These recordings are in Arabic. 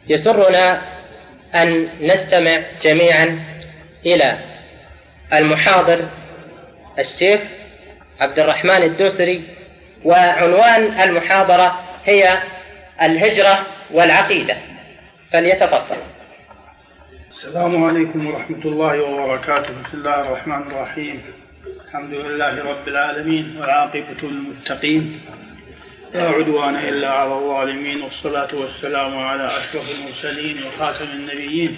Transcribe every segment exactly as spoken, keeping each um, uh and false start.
يسرنا أن نستمع جميعا إلى المحاضر الشيخ عبد الرحمن الدوسري، وعنوان المحاضرة هي الهجرة والعقيدة، فليتفضل. السلام عليكم ورحمة الله وبركاته. بسم الله الرحمن الرحيم. الحمد لله رب العالمين والعاقبة للمتقين لا عدوان إلا على الظالمين، والصلاة والسلام على أشرف المرسلين وخاتم النبيين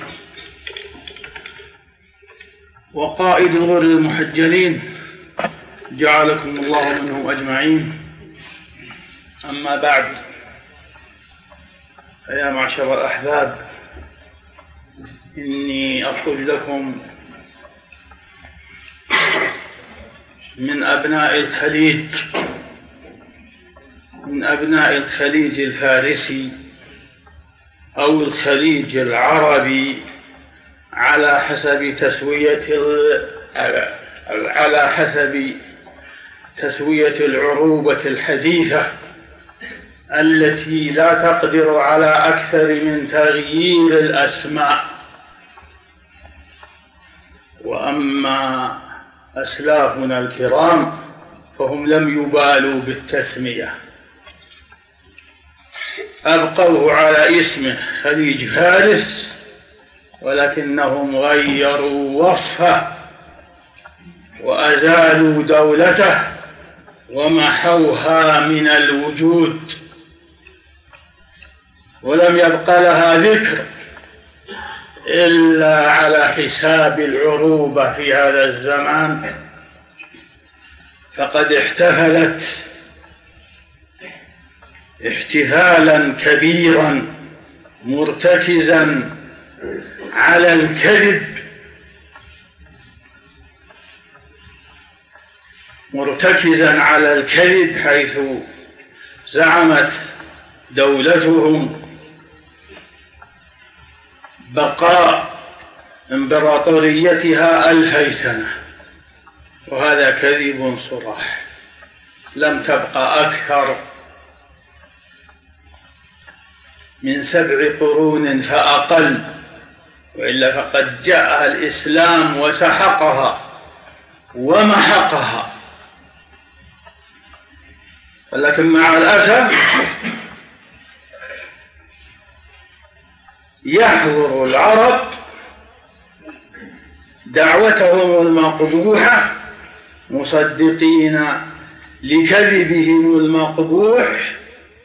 وقائد الغر المحجلين، جعلكم الله منهم أجمعين. أما بعد، فيا معشر الأحباب، إني أخرج لكم من أبناء الخليج من أبناء الخليج الفارسي أو الخليج العربي على حسب تسوية على حسب تسوية العروبة الحديثة التي لا تقدر على أكثر من تغيير الأسماء. وأما أسلافنا الكرام فهم لم يبالوا بالتسمية، أبقوه على اسمه خليج فارس، ولكنهم غيروا وصفه وأزالوا دولته ومحوها من الوجود، ولم يبق لها ذكر إلا على حساب العروبة في هذا الزمان، فقد احتفلت احتفالا كبيرا مرتكزا على الكذب مرتكزا على الكذب حيث زعمت دولتهم بقاء إمبراطوريتها ألفي سنة، وهذا كذب صراح. لم تبقى أكثر من سبع قرون فأقل، وإلا فقد جاء الإسلام وسحقها ومحقها. ولكن مع الأسف يحضر العرب دعوتهم المقبوحة مصدقين لكذبهم المقبوح،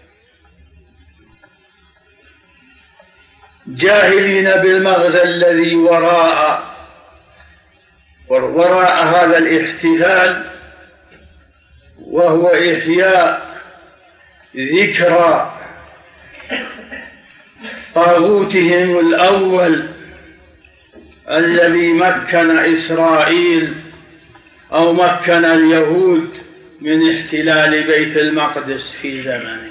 جاهلين بالمغزى الذي وراء وراء هذا الاحتفال، وهو إحياء ذكرى طاغوتهم الأول الذي مكن إسرائيل أو مكن اليهود من احتلال بيت المقدس في زمنه.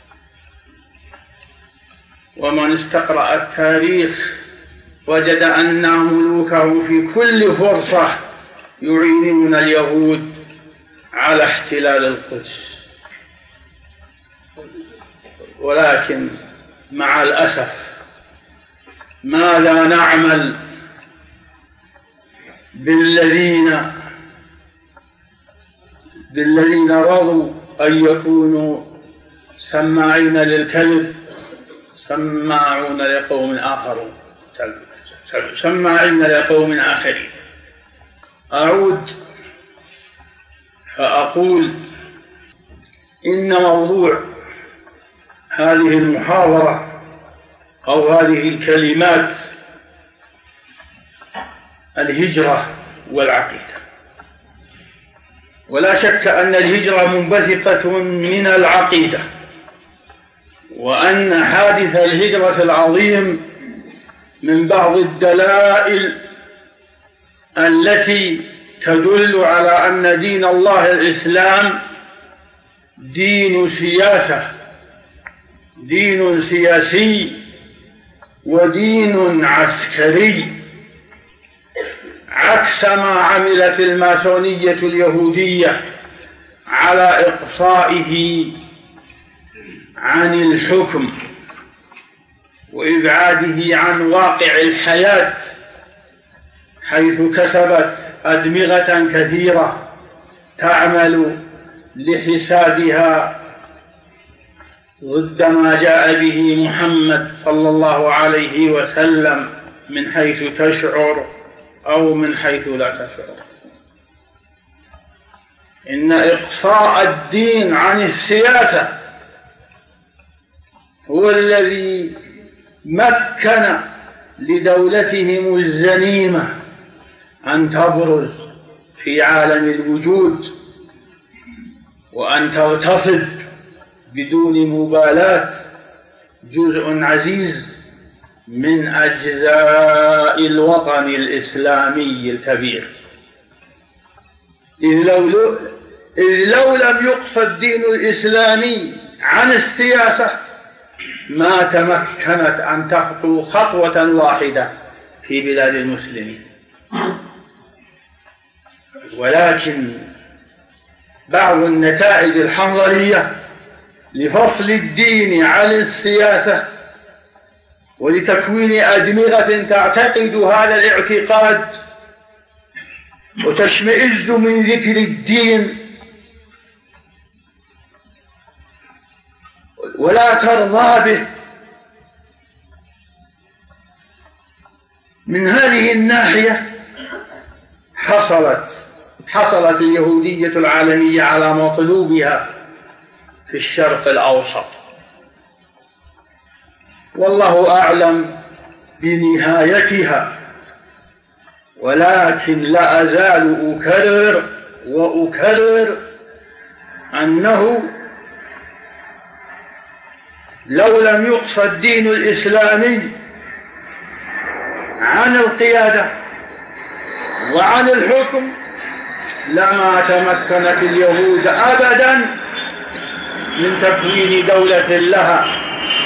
ومن استقرأ التاريخ وجد أن ملوكه في كل فرصة يعينون اليهود على احتلال القدس. ولكن مع الأسف ماذا نعمل بالذين بالذين رضوا أن يكونوا سماعين للكذب، سماعون لقوم آخرون سماعين لقوم آخرين. أعود فأقول إن موضوع هذه المحاضرة أو هذه الكلمات الهجرة والعقيدة. ولا شك أن الهجرة منبثقة من العقيدة، وأن حادث الهجرة العظيم من بعض الدلائل التي تدل على أن دين الله الإسلام دين سياسة، دين سياسي ودين عسكري، عكس ما عملت الماسونية اليهودية على إقصائه عن الحكم وإبعاده عن واقع الحياة، حيث كسبت أدمغة كثيرة تعمل لحسابها ضد ما جاء به محمد صلى الله عليه وسلم، من حيث تشعر أو من حيث لا تشعر. إن إقصاء الدين عن السياسة هو الذي مكن لدولتهم الزنيمة أن تبرز في عالم الوجود وأن تغتصب بدون مبالاة جزء عزيز من أجزاء الوطن الإسلامي الكبير. إذ لو, إذ لو لم يقص الدين الإسلامي عن السياسة ما تمكنت أن تخطو خطوة واحدة في بلاد المسلمين. ولكن بعض النتائج الحنظلية لفصل الدين عن السياسة ولتكوين أدمغة تعتقد هذا الاعتقاد وتشمئز من ذكر الدين ولا ترضى به، من هذه الناحية حصلت حصلت اليهودية العالمية على مطلوبها في الشرق الأوسط، والله أعلم بنهايتها. ولكن لا أزال أكرر وأكرر أنه لو لم يقص الدين الإسلامي عن القيادة وعن الحكم لما تمكنت اليهود أبدا من تكوين دولة لها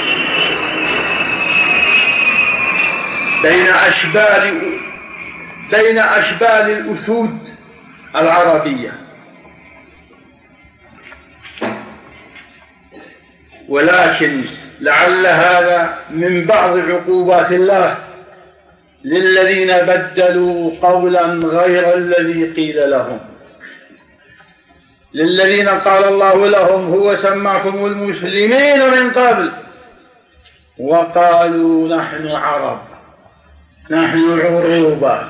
بين أشبال بين أشبال الأسود العربية. ولكن لعل هذا من بعض عقوبات الله للذين بدلوا قولا غير الذي قيل لهم، للذين قال الله لهم هو سماكم المسلمين من قبل وقالوا نحن عرب نحن عروبة،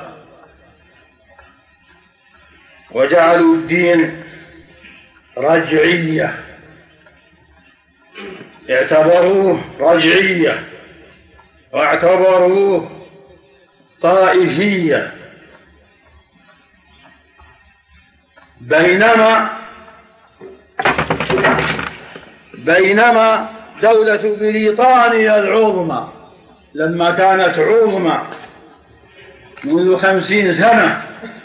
وجعلوا الدين رجعية، اعتبروه رجعية واعتبروه طائفية، بينما بينما دولة بريطانيا العظمى لما كانت عظمى منذ خمسين سنة،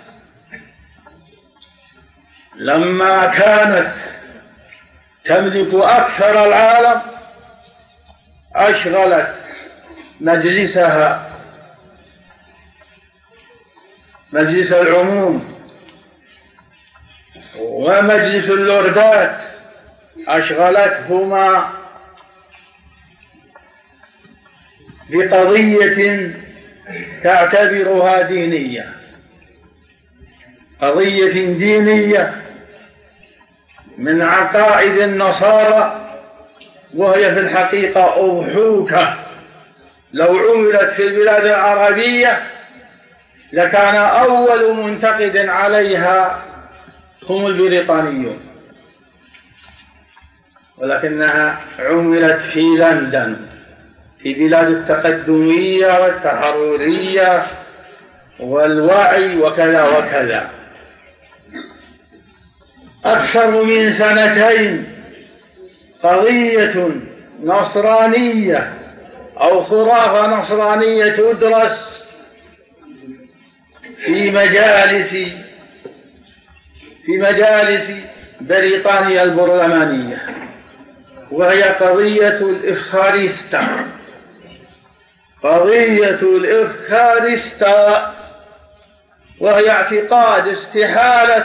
لما كانت تملك أكثر العالم، أشغلت مجلسها مجلس العموم ومجلس اللوردات، أشغلتهما بقضية تعتبرها دينية، قضية دينية من عقائد النصارى، وهي في الحقيقة أضحوكة لو عملت في البلاد العربية لكان أول منتقد عليها هم البريطانيون، ولكنها عملت في لندن في بلاد التقدمية والتحررية والوعي وكذا وكذا. أكثر من سنتين قضية نصرانية أو خرافة نصرانية تدرس في مجالس في مجالس بريطانيا البرلمانية، وهي قضية الإفخارستة قضية الإفخارستة وهي اعتقاد استحالة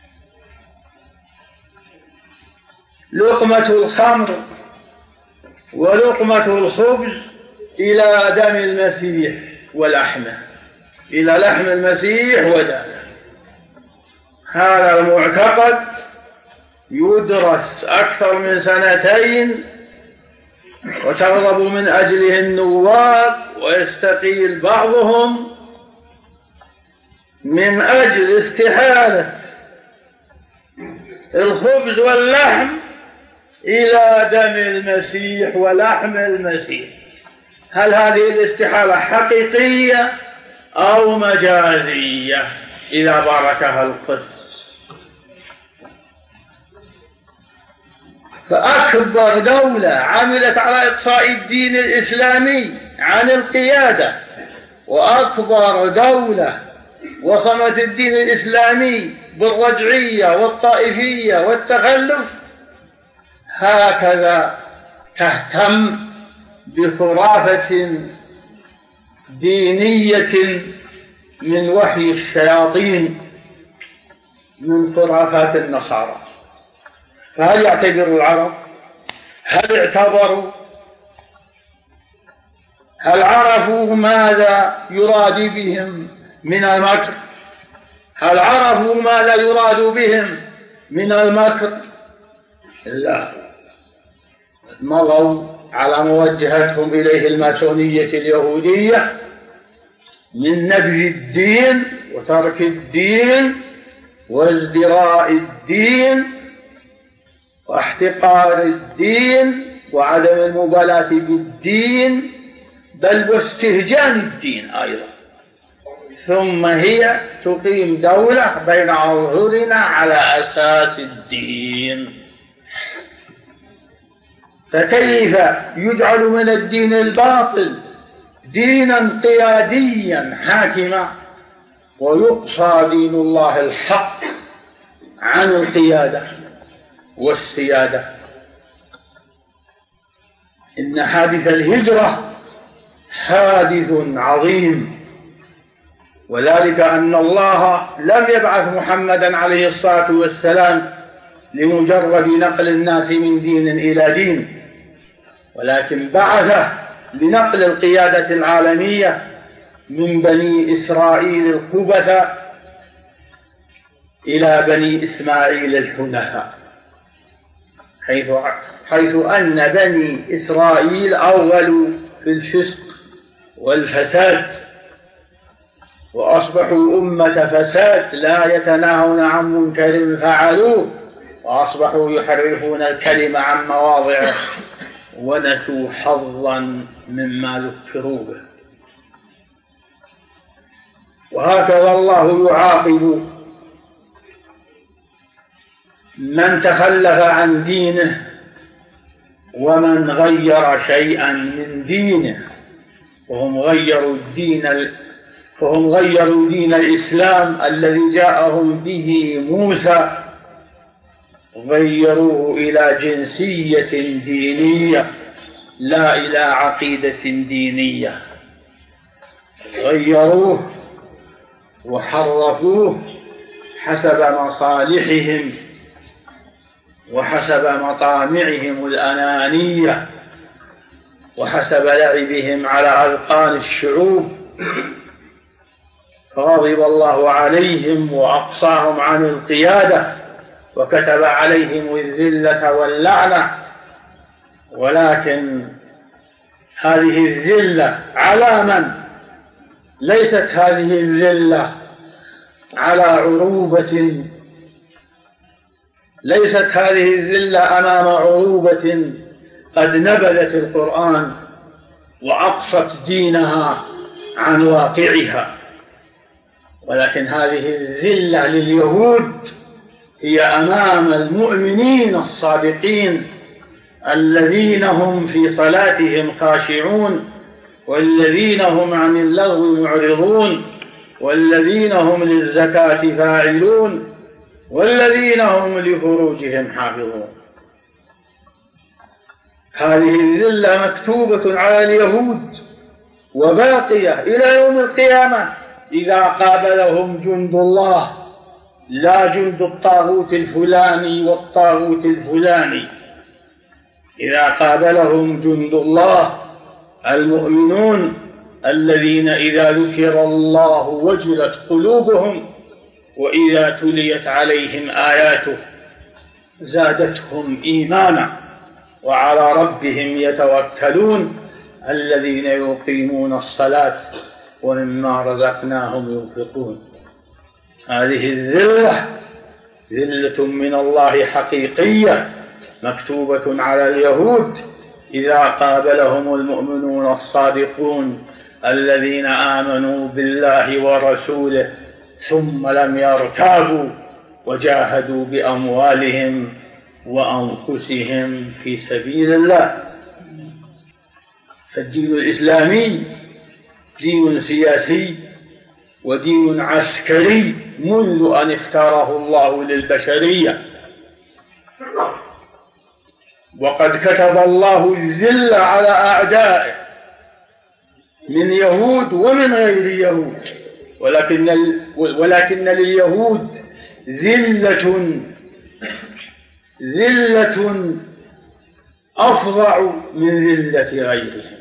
لقمة الخمر ولقمة الخبز إلى دم المسيح ولحمه، إلى لحم المسيح ودمه. هذا المعتقد يدرس أكثر من سنتين، وتغضب من أجله النواب، ويستقيل بعضهم من أجل استحالة الخبز واللحم إلى دم المسيح ولحم المسيح. هل هذه الاستحالة حقيقية أو مجازية إذا باركها القس؟ فأكبر دولة عملت على إقصاء الدين الإسلامي عن القيادة، وأكبر دولة وصمت الدين الإسلامي بالرجعية والطائفية والتخلف، هكذا تهتم بخرافة دينية من وحي الشياطين من خرافات النصارى. فهل يعتبر العرب؟ هل اعتبروا؟ هل عرفوا ماذا يراد بهم من المكر؟ هل عرفوا ماذا يراد بهم من المكر؟ لا، مضوا على موجهتهم إليه الماسونية اليهودية من نبذ الدين وترك الدين وازدراء الدين واحتقار الدين وعدم المبالاة بالدين، بل واستهجان الدين أيضا. ثم هي تقيم دولة بين أظهرنا على أساس الدين. فكيف يجعل من الدين الباطل دينا قياديا حاكما، ويقصى دين الله الحق عن القيادة والسيادة؟ إن حادث الهجرة حادث عظيم، وذلك أن الله لم يبعث محمدا عليه الصلاة والسلام لمجرد نقل الناس من دين إلى دين، ولكن بعثه لنقل القيادة العالمية من بني إسرائيل الخبثاء إلى بني إسماعيل الحنفاء، حيث حيث أن بني إسرائيل أولوا في الفسق والفساد، وأصبحوا أمة فساد لا يتناهون عن منكر فعلوه، وأصبحوا يحرفون الكلمة عن مواضعه ونسوا حظا مما ذكروا به. وهكذا الله يعاقب من تخلف عن دينه ومن غير شيئا من دينه، وهم غيروا الدين فهم غيروا دين الإسلام الذي جاءهم به موسى، غيروه إلى جنسية دينية لا إلى عقيدة دينية، غيروه وحرفوه حسب مصالحهم وحسب مطامعهم الأنانية وحسب لعبهم على أذقان الشعوب، فغضب الله عليهم وأقصاهم عن القيادة وكتب عليهم الذلة واللعنة. ولكن هذه الذلة على من؟ ليست هذه الذلة على عروبة، ليست هذه الذلة أمام عروبة قد نبذت القرآن وأقصت دينها عن واقعها، ولكن هذه الذلة لليهود هي أمام المؤمنين الصادقين الذين هم في صلاتهم خاشعون، والذين هم عن اللغو معرضون، والذين هم للزكاة فاعلون، والذين هم لفروجهم حافظون. هذه الذلة مكتوبة على اليهود وباقية إلى يوم القيامة إذا قابلهم جند الله، لا جند الطاغوت الفلاني والطاغوت الفلاني. إذا قابلهم جند الله المؤمنون الذين إذا ذكر الله وجلت قلوبهم وإذا تليت عليهم آياته زادتهم إيمانا وعلى ربهم يتوكلون الذين يقيمون الصلاة ومما رزقناهم ينفقون. هذه الذلة ذلة من الله حقيقية مكتوبة على اليهود إذا قابلهم المؤمنون الصادقون الذين آمنوا بالله ورسوله ثم لم يرتابوا وجاهدوا بأموالهم وأنفسهم في سبيل الله. فالدين الإسلامي دين سياسي ودين عسكري منذ أن اختاره الله للبشرية، وقد كتب الله الذل على أعدائه من يهود ومن غير يهود، ولكن ولكن لليهود ذلة ذلة أفظع من ذلة غيرهم.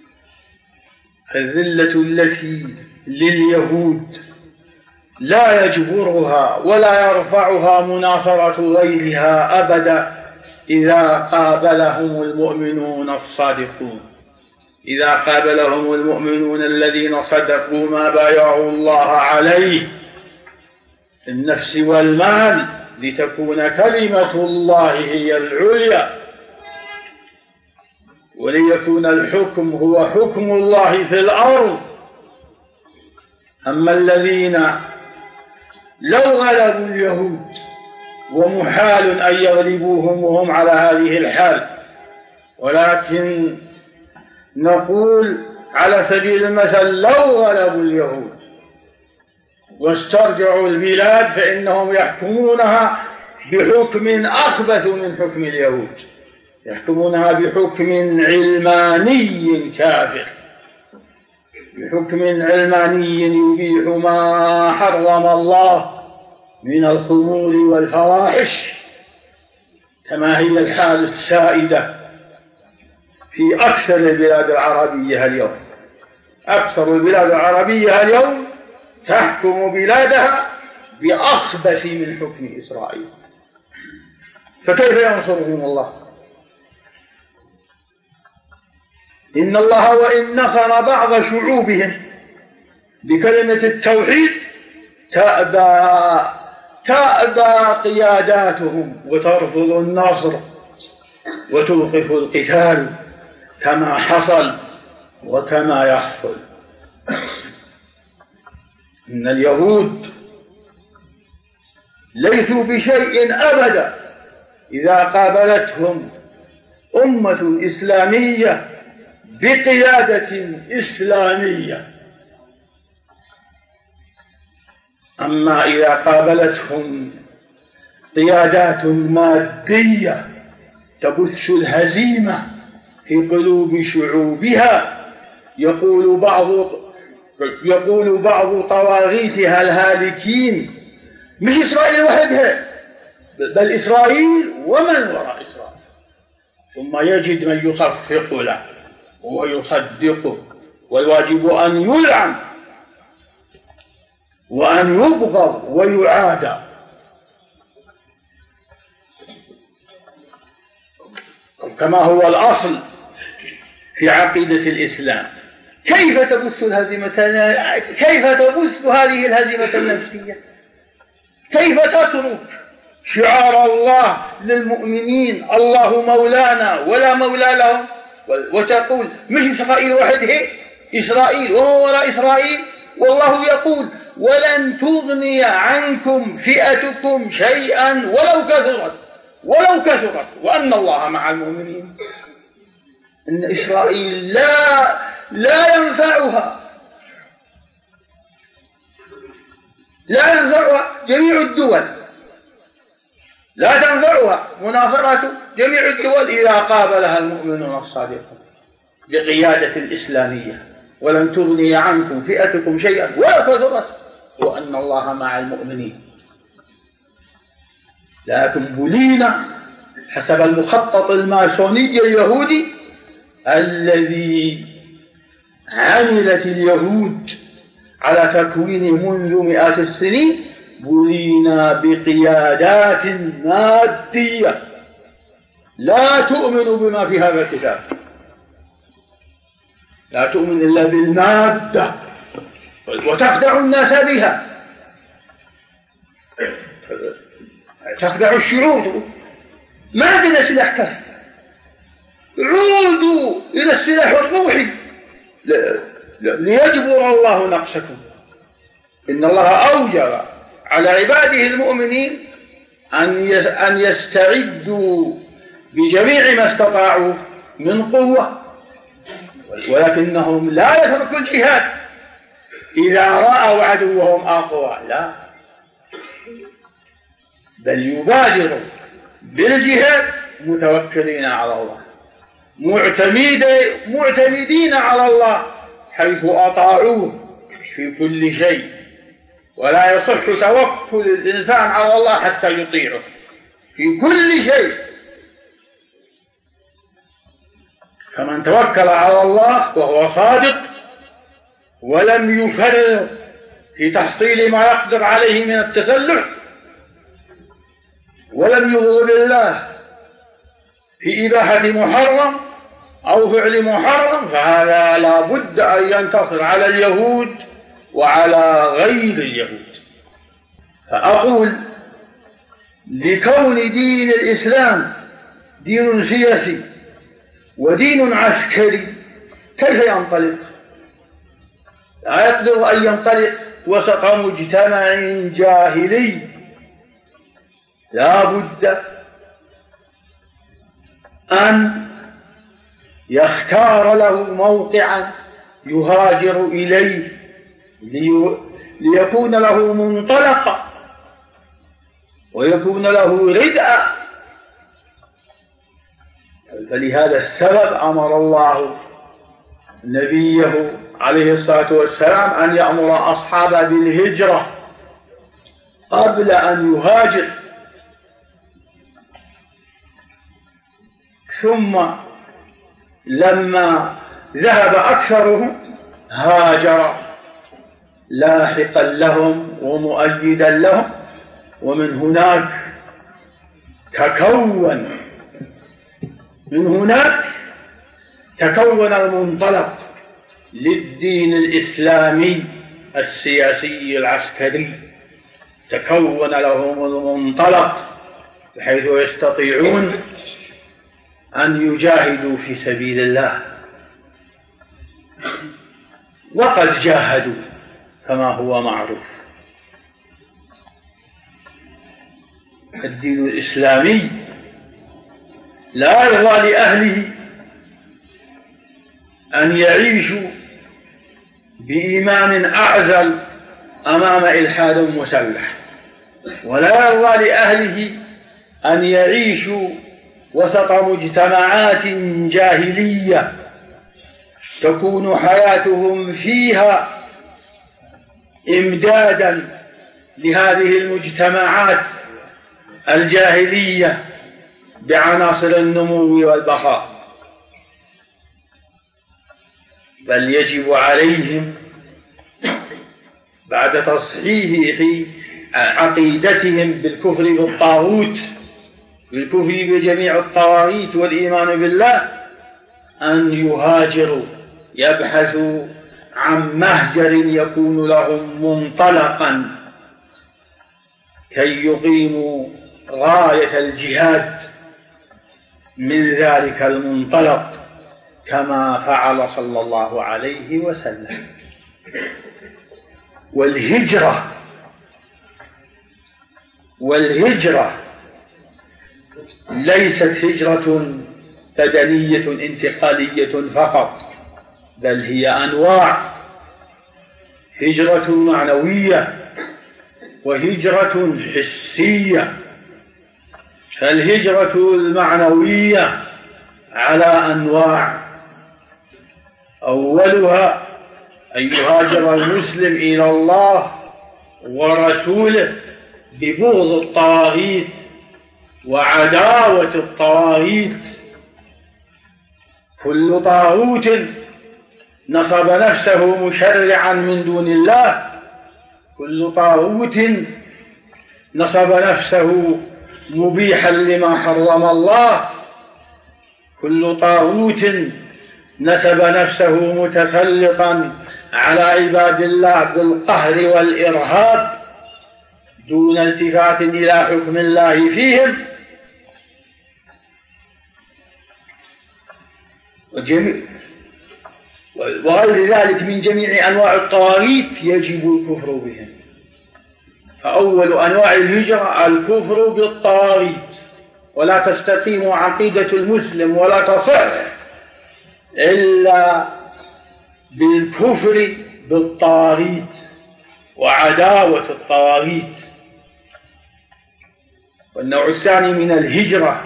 الذلة التي لليهود لا يجبرها ولا يرفعها مناصرة غيرها أبدا إذا قابلهم المؤمنون الصادقون، إذا قابلهم المؤمنون الذين صدقوا ما بايعوا الله عليه النفس والمال لتكون كلمة الله هي العليا وليكون الحكم هو حكم الله في الأرض. أما الذين لو غلبوا اليهود ومحال أن يغلبوهم وهم على هذه الحال، ولكن نقول على سبيل المثل لو غلبوا اليهود واسترجعوا البلاد فإنهم يحكمونها بحكم أخبث من حكم اليهود، يحكمونها بحكم علماني كافر، بحكم علماني يبيح ما حرم الله من الخمور والفواحش، كما هي الحال السائدة في أكثر البلاد العربية اليوم. أكثر البلاد العربية اليوم تحكم بلادها بأخبث من حكم إسرائيل، فكيف ينصرهم الله؟ إن الله وإن نصر بعض شعوبهم بكلمة التوحيد تأبى تأبى قياداتهم وترفض النصر وتوقف القتال كما حصل وكما يحصل. إن اليهود ليسوا بشيء أبدا إذا قابلتهم أمة إسلامية بقيادة إسلامية، أما إذا قابلتهم قيادات مادية تبث الهزيمة في قلوب شعوبها، يقول بعض يقول بعض طواغيتها الهالكين مش إسرائيل وحدها بل إسرائيل ومن وراء إسرائيل، ثم يجد من يصفق له ويصدقه، والواجب أن يلعن وأن يبغض ويعادى. كما هو الأصل في عقيدة الإسلام. كيف تبث الهزيمة كيف تبث هذه الهزيمة النفسية؟ كيف تترك شعار الله للمؤمنين الله مولانا ولا مولى لهم، وتقول مش إسرائيل وحده، إسرائيل وما وراء إسرائيل، والله يقول ولن تغني عنكم فئتكم شيئا ولو كثرت ولو كثرت وأن الله مع المؤمنين. إن إسرائيل لا لا ينفعها لا ينفعها جميع الدول، لا تنفعها مناصرة جميع الدول إذا قابلها المؤمنون الصادقون بقيادة الإسلامية. ولن تغني عنكم فئتكم شيئا ولا كثرت وأن الله مع المؤمنين. لكن بلينا حسب المخطط الماسوني اليهودي الذي عملت اليهود على تكوينه منذ مئات السنين، بلينا بقيادات مادية لا تؤمن بما في هذا الكتاب، لا تؤمن إلا بالمادة وتخدع الناس بها، تخدع الشعوب. ما عندنا سلاح كافي، عودوا إلى السلاح الروحي ليجبر الله نقصكم. إن الله أوجب على عباده المؤمنين أن يستعدوا بجميع ما استطاعوا من قوة، ولكنهم لا يتركوا الجهاد إذا رأوا عدوهم أقوى، لا، بل يبادروا بالجهاد متوكلين على الله، معتمدين على الله حيث أطاعوه في كل شيء. ولا يصح توكل الإنسان على الله حتى يطيعه في كل شيء. فمن توكل على الله وهو صادق ولم يفرط في تحصيل ما يقدر عليه من التسلح، ولم يغضب الله في إباحة محرم أو فعل محرم، فهذا لا بد أن ينتصر على اليهود وعلى غير اليهود. فأقول لكون دين الإسلام دين سياسي ودين عسكري كيف ينطلق؟ لا يقدر أن ينطلق وسط مجتمع جاهلي، لا بد أن يختار له موقعا يهاجر إليه ليكون له منطلقا ويكون له ردءا. فلهذا السبب أمر الله نبيه عليه الصلاة والسلام أن يأمر أصحابه بالهجرة قبل أن يهاجر، ثم لما ذهب أكثرهم هاجر لاحقا لهم ومؤيدا لهم، ومن هناك تكون من هناك تكون المنطلق للدين الإسلامي السياسي العسكري، تكون لهم المنطلق بحيث يستطيعون أن يجاهدوا في سبيل الله، وقد جاهدوا كما هو معروف. الدين الإسلامي لا يرضى لأهله أن يعيشوا بإيمان أعزل أمام إلحاد مسلح، ولا يرضى لأهله أن يعيشوا وسط مجتمعات جاهلية تكون حياتهم فيها إمدادا لهذه المجتمعات الجاهلية بعناصر النمو والبقاء، بل يجب عليهم بعد تصحيح عقيدتهم بالكفر بالطاغوت بالكفر بجميع الطواغيت والإيمان بالله أن يهاجروا، يبحثوا عن مهجر يكون لهم منطلقا كي يقيموا غاية الجهاد من ذلك المنطلق كما فعل صلى الله عليه وسلم. والهجرة والهجرة ليست هجرة بدنية انتقالية فقط، بل هي أنواع: هجرة معنوية وهجرة حسية. فالهجرة المعنوية على أنواع: أولها أن يهاجر المسلم إلى الله ورسوله ببغض الطواغيت وعداوة الطواغيت. كل طاغوت نصب نفسه مشرعا من دون الله، كل طاغوت نصب نفسه مبيحا لما حرم الله، كل طاغوت نسب نفسه متسلطا على عباد الله بالقهر والإرهاب دون التفات إلى حكم الله فيهم. وغير ذلك من جميع أنواع الطواغيت يجب الكفر بهم. فأول أنواع الهجرة الكفر بالطواغيت، ولا تستقيم عقيدة المسلم ولا تصح إلا بالكفر بالطواغيت وعداوة الطواغيت. والنوع الثاني من الهجرة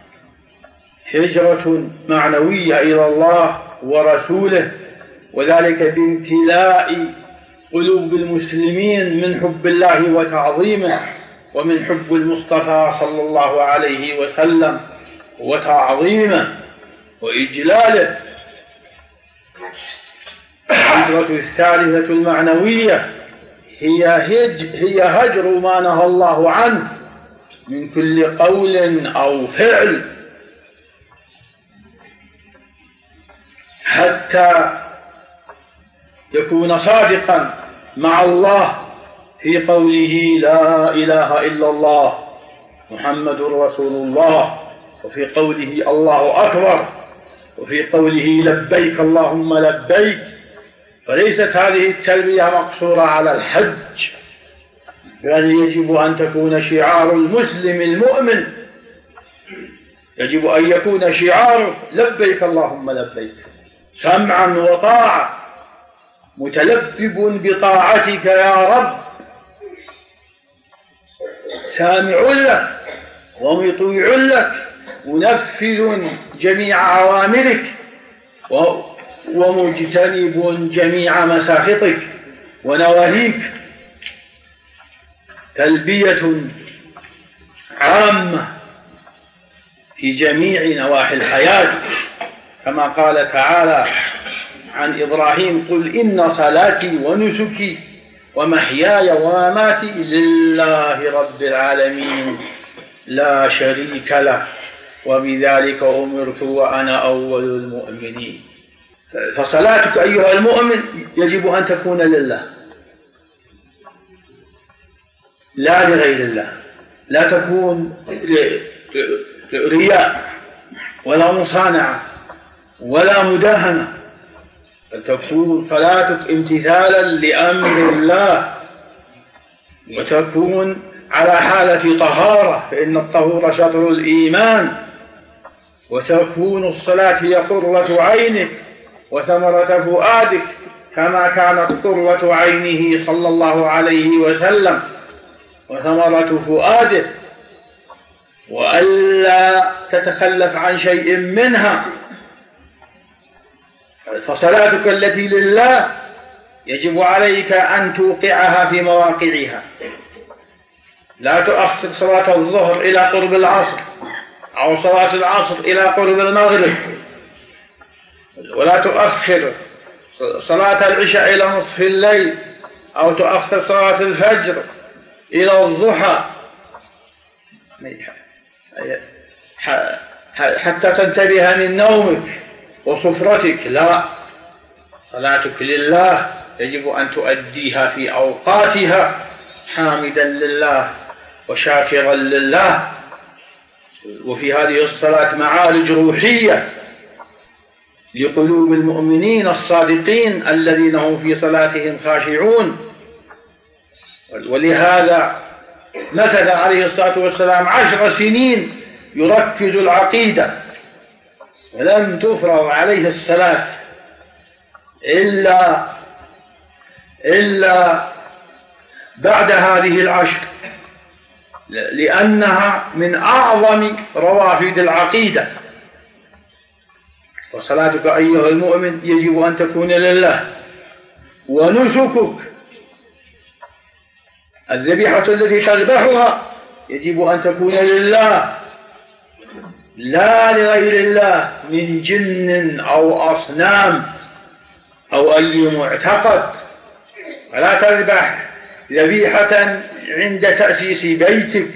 هجرة معنوية إلى الله ورسوله، وذلك بامتلاء قلوب المسلمين من حب الله وتعظيمه، ومن حب المصطفى صلى الله عليه وسلم وتعظيمه وإجلاله. الهجرة الثالثة المعنوية هي, هج هي هجر ما نهى الله عنه من كل قول أو فعل، حتى يكون صادقا مع الله في قوله لا إله إلا الله محمد رسول الله، وفي قوله الله أكبر، وفي قوله لبيك اللهم لبيك. فليست هذه التلبية مقصورة على الحج، بل يجب أن تكون شعار المسلم المؤمن، يجب أن يكون شعاره لبيك اللهم لبيك، سمعا وطاعة، متلبب بطاعتك يا رب، سامع لك ومطيع لك، منفذ جميع أوامرك ومجتنب جميع مساخطك ونواهيك. تلبية عامة في جميع نواحي الحياة، كما قال تعالى عن إبراهيم قل إن صلاتي ونسكي ومحياي ومماتي لله رب العالمين لا شريك له وبذلك أمرت وأنا أول المؤمنين. فصلاتك أيها المؤمن يجب أن تكون لله لا لغير الله، لا تكون رياء ولا مصانعة ولا مداهنة، بل تكون صلاتك امتثالا لأمر الله، وتكون على حالة طهارة، فإن الطهور شطر الإيمان، وتكون الصلاة هي قرة عينك وثمرة فؤادك، كما كانت قرة عينه صلى الله عليه وسلم وثمرة فؤاده، وألا تتخلف عن شيء منها. فصلاتك التي لله يجب عليك أن توقعها في مواقعها، لا تؤخر صلاة الظهر إلى قرب العصر، أو صلاة العصر إلى قرب المغرب، ولا تؤخر صلاة العشاء إلى نصف الليل، أو تؤخر صلاة الفجر إلى الضحى حتى تنتبه من نومك وسفرتك. لا، صلاتك لله يجب أن تؤديها في أوقاتها حامدا لله وشاكرا لله. وفي هذه الصلاة معالج روحية لقلوب المؤمنين الصادقين الذين هم في صلاتهم خاشعون. ولهذا مكث عليه الصلاة والسلام عشر سنين يركز العقيدة، ولم تفرض عليه الصلاة إلا إلا بعد هذه العشر، لأنها من أعظم روافد العقيدة. وصلاتك أيها المؤمن يجب أن تكون لله، ونسكك الذبيحة التي تذبحها يجب أن تكون لله، لا لغير الله من جن أو أصنام أو أي معتقد. ولا تذبح ذبيحة عند تأسيس بيتك،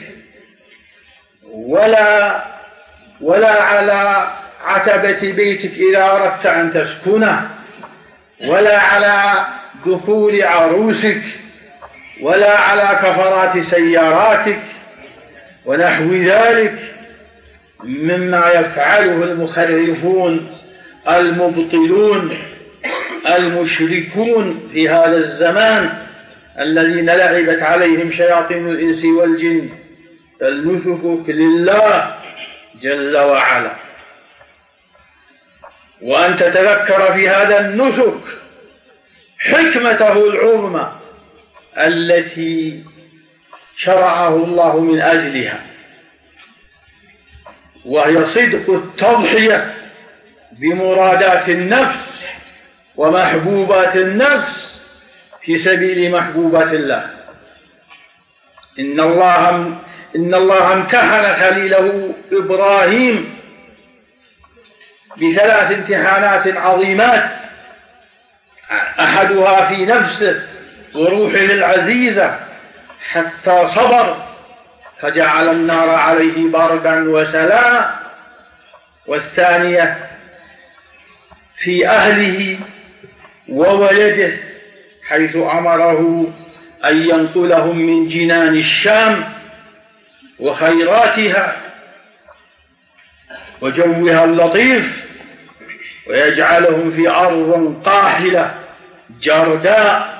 ولا ولا على عتبة بيتك إذا أردت أن تسكنه، ولا على دخول عروسك، ولا على كفرات سياراتك ونحو ذلك مما يفعله المخرفون المبطلون المشركون في هذا الزمان الذين لعبت عليهم شياطين الإنس والجن. فالنسك لله جل وعلا، وأن تتذكر في هذا النسك حكمته العظمى التي شرعه الله من أجلها، وهي صدق التضحية بمرادات النفس ومحبوبات النفس في سبيل محبوبات الله. إن الله إن الله امتحن خليله إبراهيم بثلاث امتحانات عظيمات، أحدها في نفسه وروحه العزيزة حتى صبر فجعل النار عليه بردا وسلاما، والثانية في أهله وولده حيث أمره أن ينقلهم من جنان الشام وخيراتها وجوها اللطيف ويجعلهم في أرض قاحلة جرداء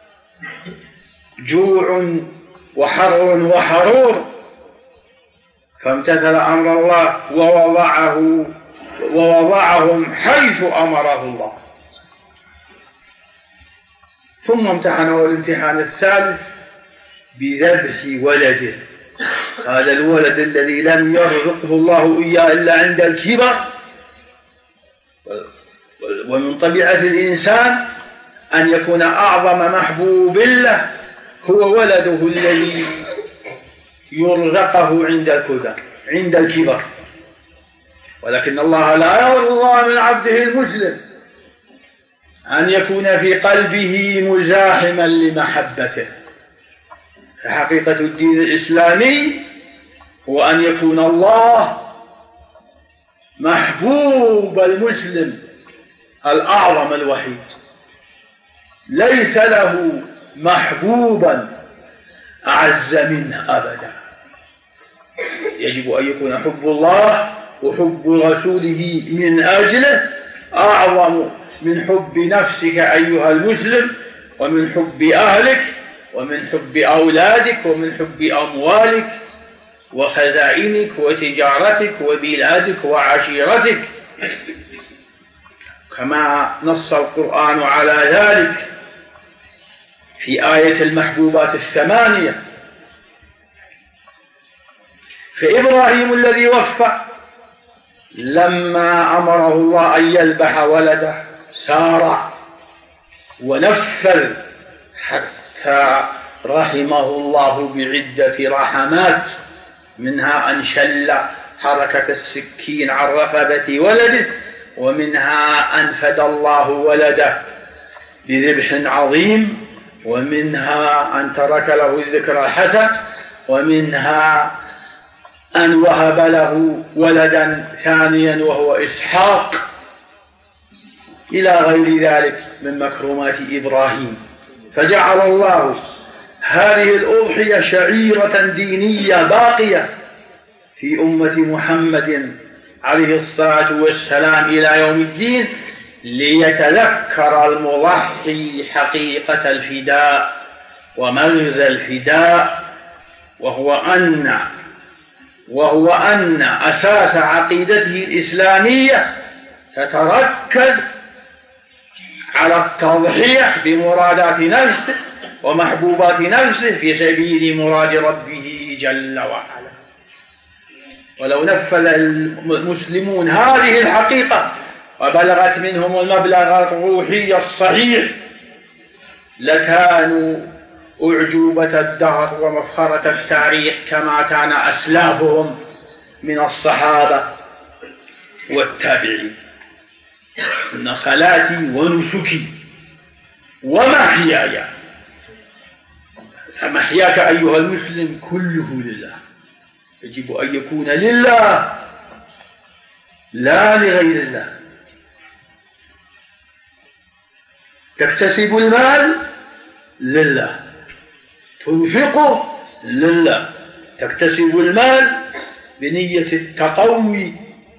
جوع وحر وحرور، فامتثل أمر الله ووضعه ووضعهم حيث أمره الله. ثم امتحنه الامتحان الثالث بذبح ولده، هذا الولد الذي لم يرزقه الله إياه إلا عند الكبر. ومن طبيعة الإنسان أن يكون أعظم محبوب له هو ولده الذي يرزقه عند الكبر عند الكبر ولكن الله لا يرضى من عبده المسلم أن يكون في قلبه مزاحما لمحبته. فحقيقة الدين الإسلامي هو أن يكون الله محبوب المسلم الأعظم الوحيد، ليس له محبوبا أعز منه أبدا. يجب أن يكون حب الله وحب رسوله من أجله أعظم من حب نفسك أيها المسلم، ومن حب أهلك، ومن حب أولادك، ومن حب أموالك وخزائنك وتجارتك وبلادك وعشيرتك، كما نص القرآن على ذلك في آية المحبوبات الثمانية. فإبراهيم الذي وفى لما أمره الله أن يذبح ولده سارع ونفذ حتى رحمه الله بعدة رحمات، منها أن شل حركة السكين عن رقبة ولده، ومنها أن فدى الله ولده بذبح عظيم، ومنها أن ترك له الذكر الحسن، ومنها أن وهب له ولدا ثانيا وهو إسحاق، إلى غير ذلك من مكرمات إبراهيم. فجعل الله هذه الأضحية شعيرة دينية باقية في أمة محمد عليه الصلاة والسلام إلى يوم الدين، ليتذكر المضحي حقيقة الفداء ومغزى الفداء، وهو أن وهو أن أساس عقيدته الإسلامية تتركز على التضحية بمرادات نفسه ومحبوبات نفسه في سبيل مراد ربه جل وعلا. ولو نفذ المسلمون هذه الحقيقة وبلغت منهم المبلغ الروحي الصحيح لكانوا أعجوبة الدهر ومفخرة التاريخ كما كان أسلافهم من الصحابة والتابعين. إن صلاتي ونسكي ومحياي، فمحياك أيها المسلم كله لله، يجب أن يكون لله لا لغير الله. تكتسب المال لله، تنفقه لله، تكتسب المال بنية التقوي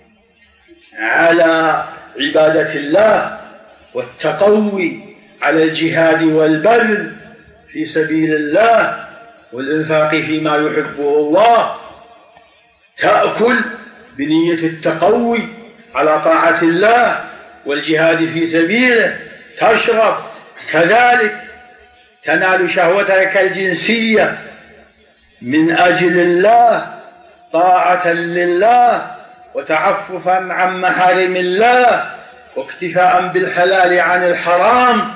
على عبادة الله والتقوي على الجهاد والبذل في سبيل الله والإنفاق فيما يحبه الله. تأكل بنية التقوي على طاعة الله والجهاد في سبيله. تشرب كذلك، تنال شهوتك الجنسية من أجل الله، طاعة لله وتعففا عن محارم الله واكتفاء بالحلال عن الحرام،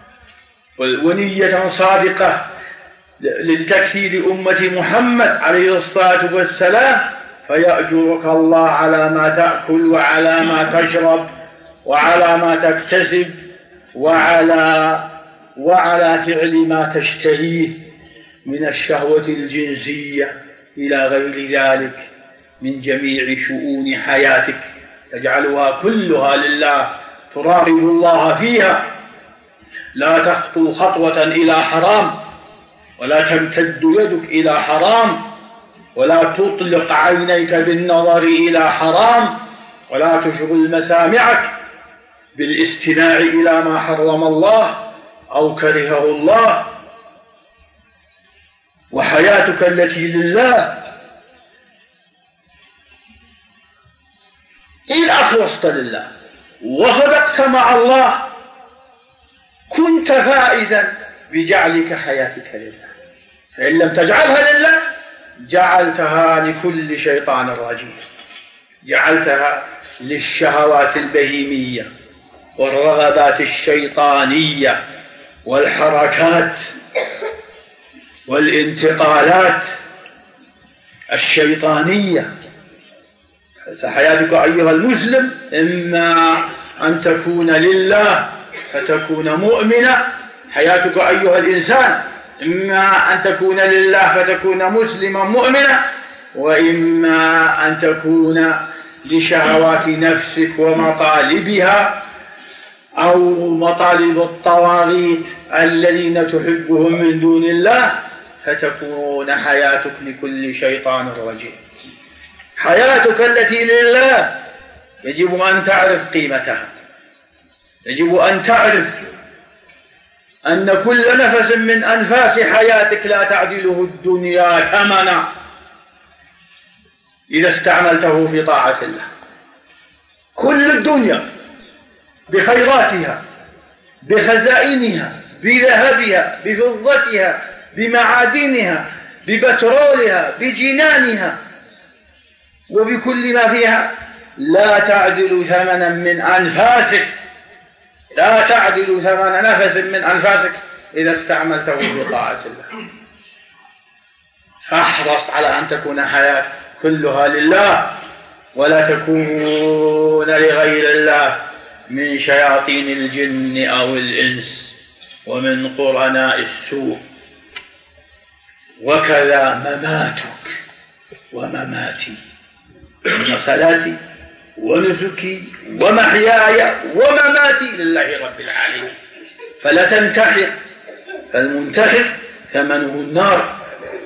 ونية صادقة للتكثير أمة محمد عليه الصلاة والسلام، فيأجرك الله على ما تأكل وعلى ما تشرب وعلى ما تكتسب وعلى وعلى فعل ما تشتهيه من الشهوة الجنسية إلى غير ذلك من جميع شؤون حياتك، تجعلها كلها لله، تراقب الله فيها، لا تخطو خطوة إلى حرام، ولا تمتد يدك إلى حرام، ولا تطلق عينيك بالنظر إلى حرام، ولا تشغل مسامعك بالاستماع إلى ما حرم الله أو كرهه الله. وحياتك التي لله إن أخلصت لله وصدقت مع الله كنت فائزا بجعلك حياتك لله، فإن لم تجعلها لله جعلتها لكل شيطان رجيم، جعلتها للشهوات البهيمية والرغبات الشيطانية والحركات والانتقالات الشيطانية. فحياتك أيها المسلم إما أن تكون لله فتكون مؤمنا، حياتك أيها الإنسان إما أن تكون لله فتكون مسلما مؤمنا، وإما أن تكون لشهوات نفسك ومطالبها أو مطالب الطواغيت الذين تحبهم من دون الله، فتكون حياتك لكل شيطان رجيم. حياتك التي لله يجب أن تعرف قيمتها، يجب أن تعرف أن كل نفس من أنفاس حياتك لا تعدله الدنيا ثمنا إذا استعملته في طاعة الله. كل الدنيا بخيراتها بخزائنها بذهبها بفضتها بمعادنها ببترولها بجنانها وبكل ما فيها لا تعدل ثمنا من أنفاسك، لا تعدل ثمن نفس من أنفاسك إذا استعملته في طاعة الله. فاحرص على أن تكون حياتك كلها لله، ولا تكون لغير الله من شياطين الجن أو الإنس ومن قرناء السوء. وكذا مماتك ومماتي، إن صلاتي ونسكي ومحياي ومماتي لله رب العالمين. فلا تنتحر، فالمنتحر ثمنه النار.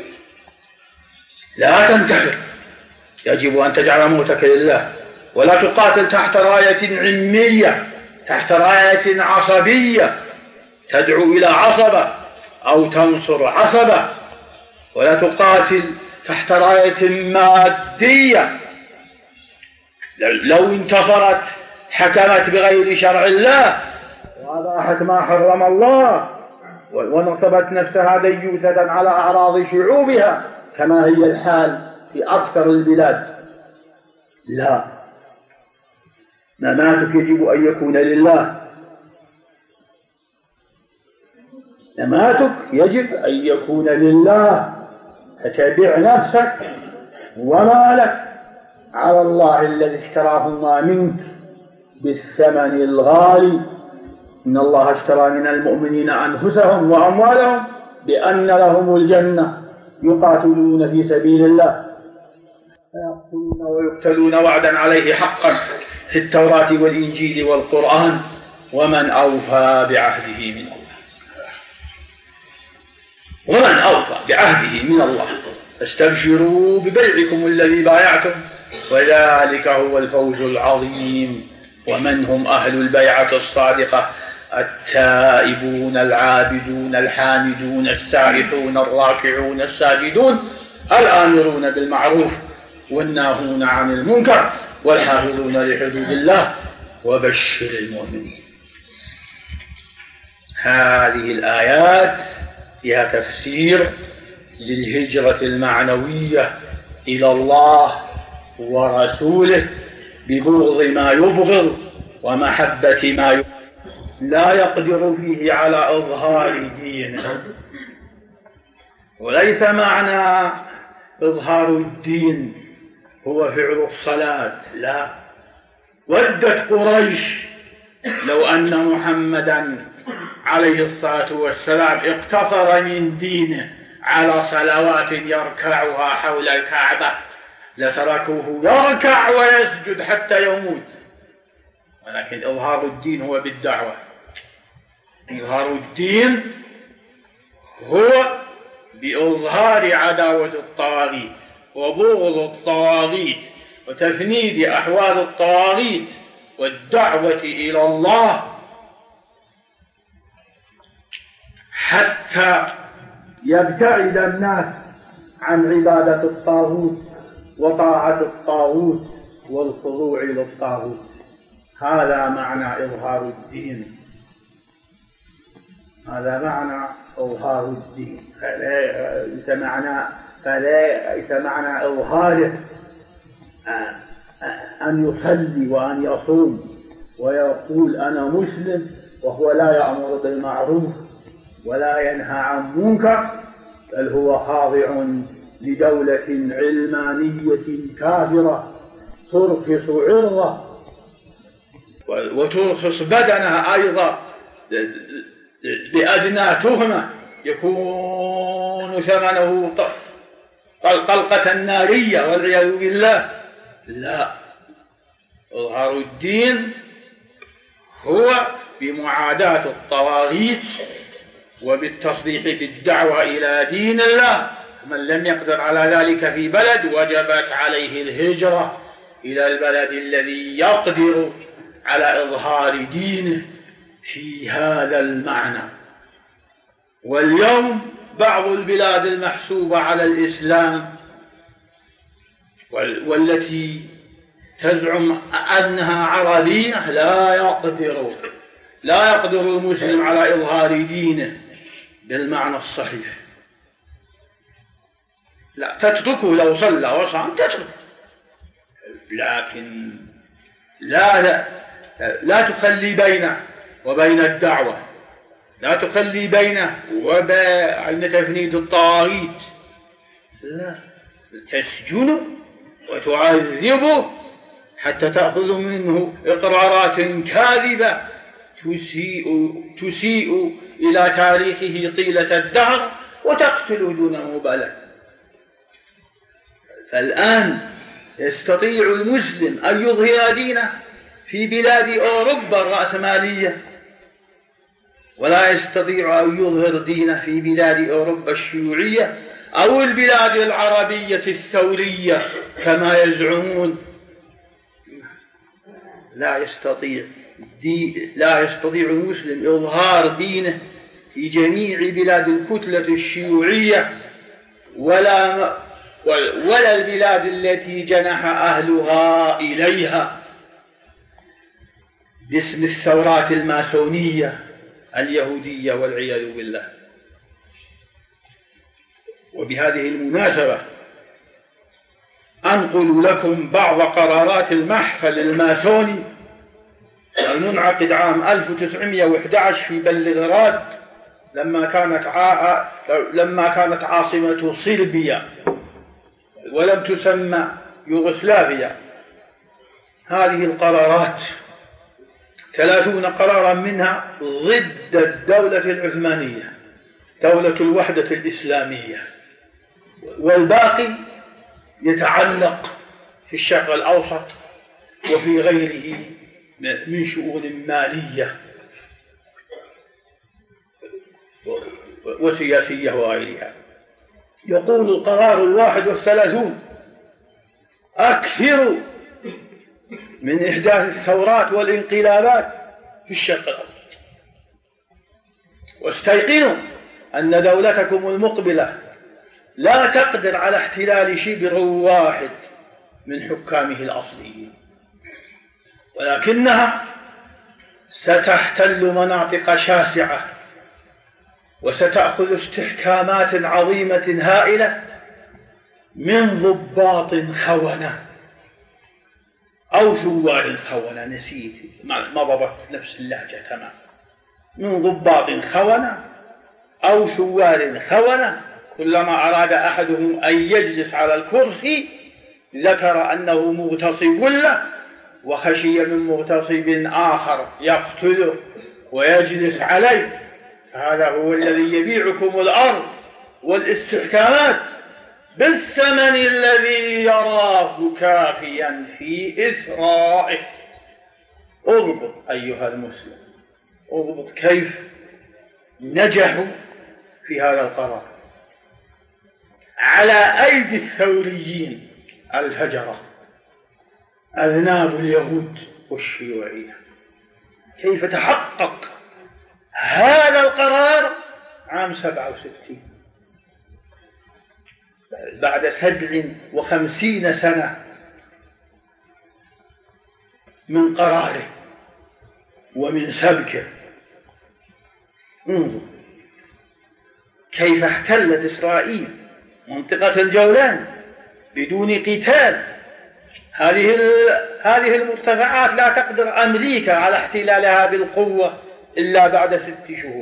لا تنتحر، يجب أن تجعل موتك لله، ولا تقاتل تحت راية عمية، تحت راية عصبية تدعو إلى عصبة أو تنصر عصبة، ولا تقاتل تحت راية مادية لو انتصرت حكمت بغير شرع الله وأباحت ما حرم الله ونصبت نفسها ديوثة على أعراض شعوبها كما هي الحال في أكثر البلاد. لا، مماتك يجب أن يكون لله، مماتك يجب أن يكون لله. فتبع نفسك ومالك على الله الذي اشتراهما منك بالثمن الغالي. إن الله اشترى من المؤمنين أنفسهم وأموالهم بأن لهم الجنة يقاتلون في سبيل الله فيقتلون ويقتلون وعدا عليه حقا في التوراة والإنجيل والقرآن ومن أوفى بعهده من الله ومن أوفى بعهده من الله فاستبشروا ببيعكم الذي بايعتم وذلك هو الفوز العظيم. ومن هم أهل البيعة الصادقة؟ التائبون العابدون الحامدون السائحون الراكعون الساجدون الآمرون بالمعروف والناهون عن المنكر والحافظون لحدود الله وبشر المؤمنين. هذه الآيات فيها تفسير للهجرة المعنوية إلى الله ورسوله ببغض ما يبغض ومحبة ما يبغض، لا يقدر فيه على إظهار دينه. وليس معنى إظهار الدين هو فعل الصلاة، لا. ودت قريش لو أن محمدا عليه الصلاة والسلام اقتصر من دينه على صلوات يركعها حول الكعبة لتركوه يركع ويسجد حتى يموت. ولكن إظهار الدين هو بالدعوة. إظهار الدين هو بإظهار عداوة الطواغيت وبغض الطواغيت وتفنيد أحوال الطواغيت والدعوة إلى الله حتى يبتعد الناس عن عبادة الطاغوت وطاعة الطاغوت والخضوع للطاغوت. هذا معنى إظهار الدين، هذا معنى إظهار الدين. فليس معنى فليس معنى إظهاره أن يصلي وأن يصوم ويقول أنا مسلم وهو لا يأمر بالمعروف ولا ينهى عن منكر، بل هو خاضع لدولة علمانية كافرة ترخص عرضه وترخص بدنه أيضا بأدنى تهمة يكون ثمنه طلقة نارية والعياذ بالله. لا، إظهار الدين هو بمعاداة الطواغيت وبالتصديق بالدعوة إلى دين الله. من لم يقدر على ذلك في بلد وجبت عليه الهجرة إلى البلد الذي يقدر على إظهار دينه في هذا المعنى. واليوم بعض البلاد المحسوبة على الإسلام والتي تزعم أنها عربية لا يقدر لا يقدر المسلم على إظهار دينه بالمعنى الصحيح. لا، تتركه لو صلى وصام تترك، لكن لا لا, لا تخلي بينه وبين الدعوة، لا تخلي بينه وبين تفنيد الطواغيت، لا، تسجنه وتعذبه حتى تأخذ منه إقرارات كاذبة تسيء, تسيء إلى تاريخه طيلة الدهر وتقتل دون مبالاة. فالآن يستطيع المسلم أن يظهر دينه في بلاد أوروبا الرأسمالية، ولا يستطيع أن يظهر دينه في بلاد أوروبا الشيوعية أو البلاد العربية الثورية كما يزعمون. لا يستطيع دي لا يستطيع المسلم إظهار دينه في جميع بلاد الكتلة الشيوعية ولا ولا البلاد التي جنح أهلها إليها باسم الثورات الماسونية اليهودية والعياذ بالله. وبهذه المناسبة أنقل لكم بعض قرارات المحفل الماسوني المنعقد عام ألف وتسعمائة وأحد عشر في بلغراد لما كانت لما كانت عاصمة صربيا ولم تسمى يوغوسلافيا. هذه القرارات ثلاثون قرارا منها ضد الدولة العثمانية، دولة الوحدة الإسلامية، والباقي يتعلق في الشرق الأوسط وفي غيره من شؤون مالية وسياسية وغيرها. يقول القرار الواحد والثلاثون: أكثروا من إحداث الثورات والانقلابات في الشرق الأوسط، واستيقنوا أن دولتكم المقبلة لا تقدر على احتلال شبر واحد من حكامه الأصليين، ولكنها ستحتل مناطق شاسعة وستأخذ استحكامات عظيمة هائلة من ضباط خونة أو ثوار خونة، نسيت ما ضبطت نفس اللهجة تمام، من ضباط خونة أو ثوار خونة. كلما أراد أحدهم أن يجلس على الكرسي ذكر أنه مغتصب له، وخشي من مغتصب آخر يقتله ويجلس عليه. هذا هو الذي يبيعكم الأرض والاستحكامات بالثمن الذي يراه كافيا في إثرائه. اضبط أيها المسلم، اضبط كيف نجحوا في هذا القرار على أيدي الثوريين الفجرة أذناب اليهود والشيوعية. كيف تحقق هذا القرار عام سبعة وستين بعد سبع وخمسين سنة من قراره ومن سبكه. انظر كيف احتلت إسرائيل منطقة الجولان بدون قتال. هذه هذه المرتفعات لا تقدر أمريكا على احتلالها بالقوة إلا بعد ست شهور،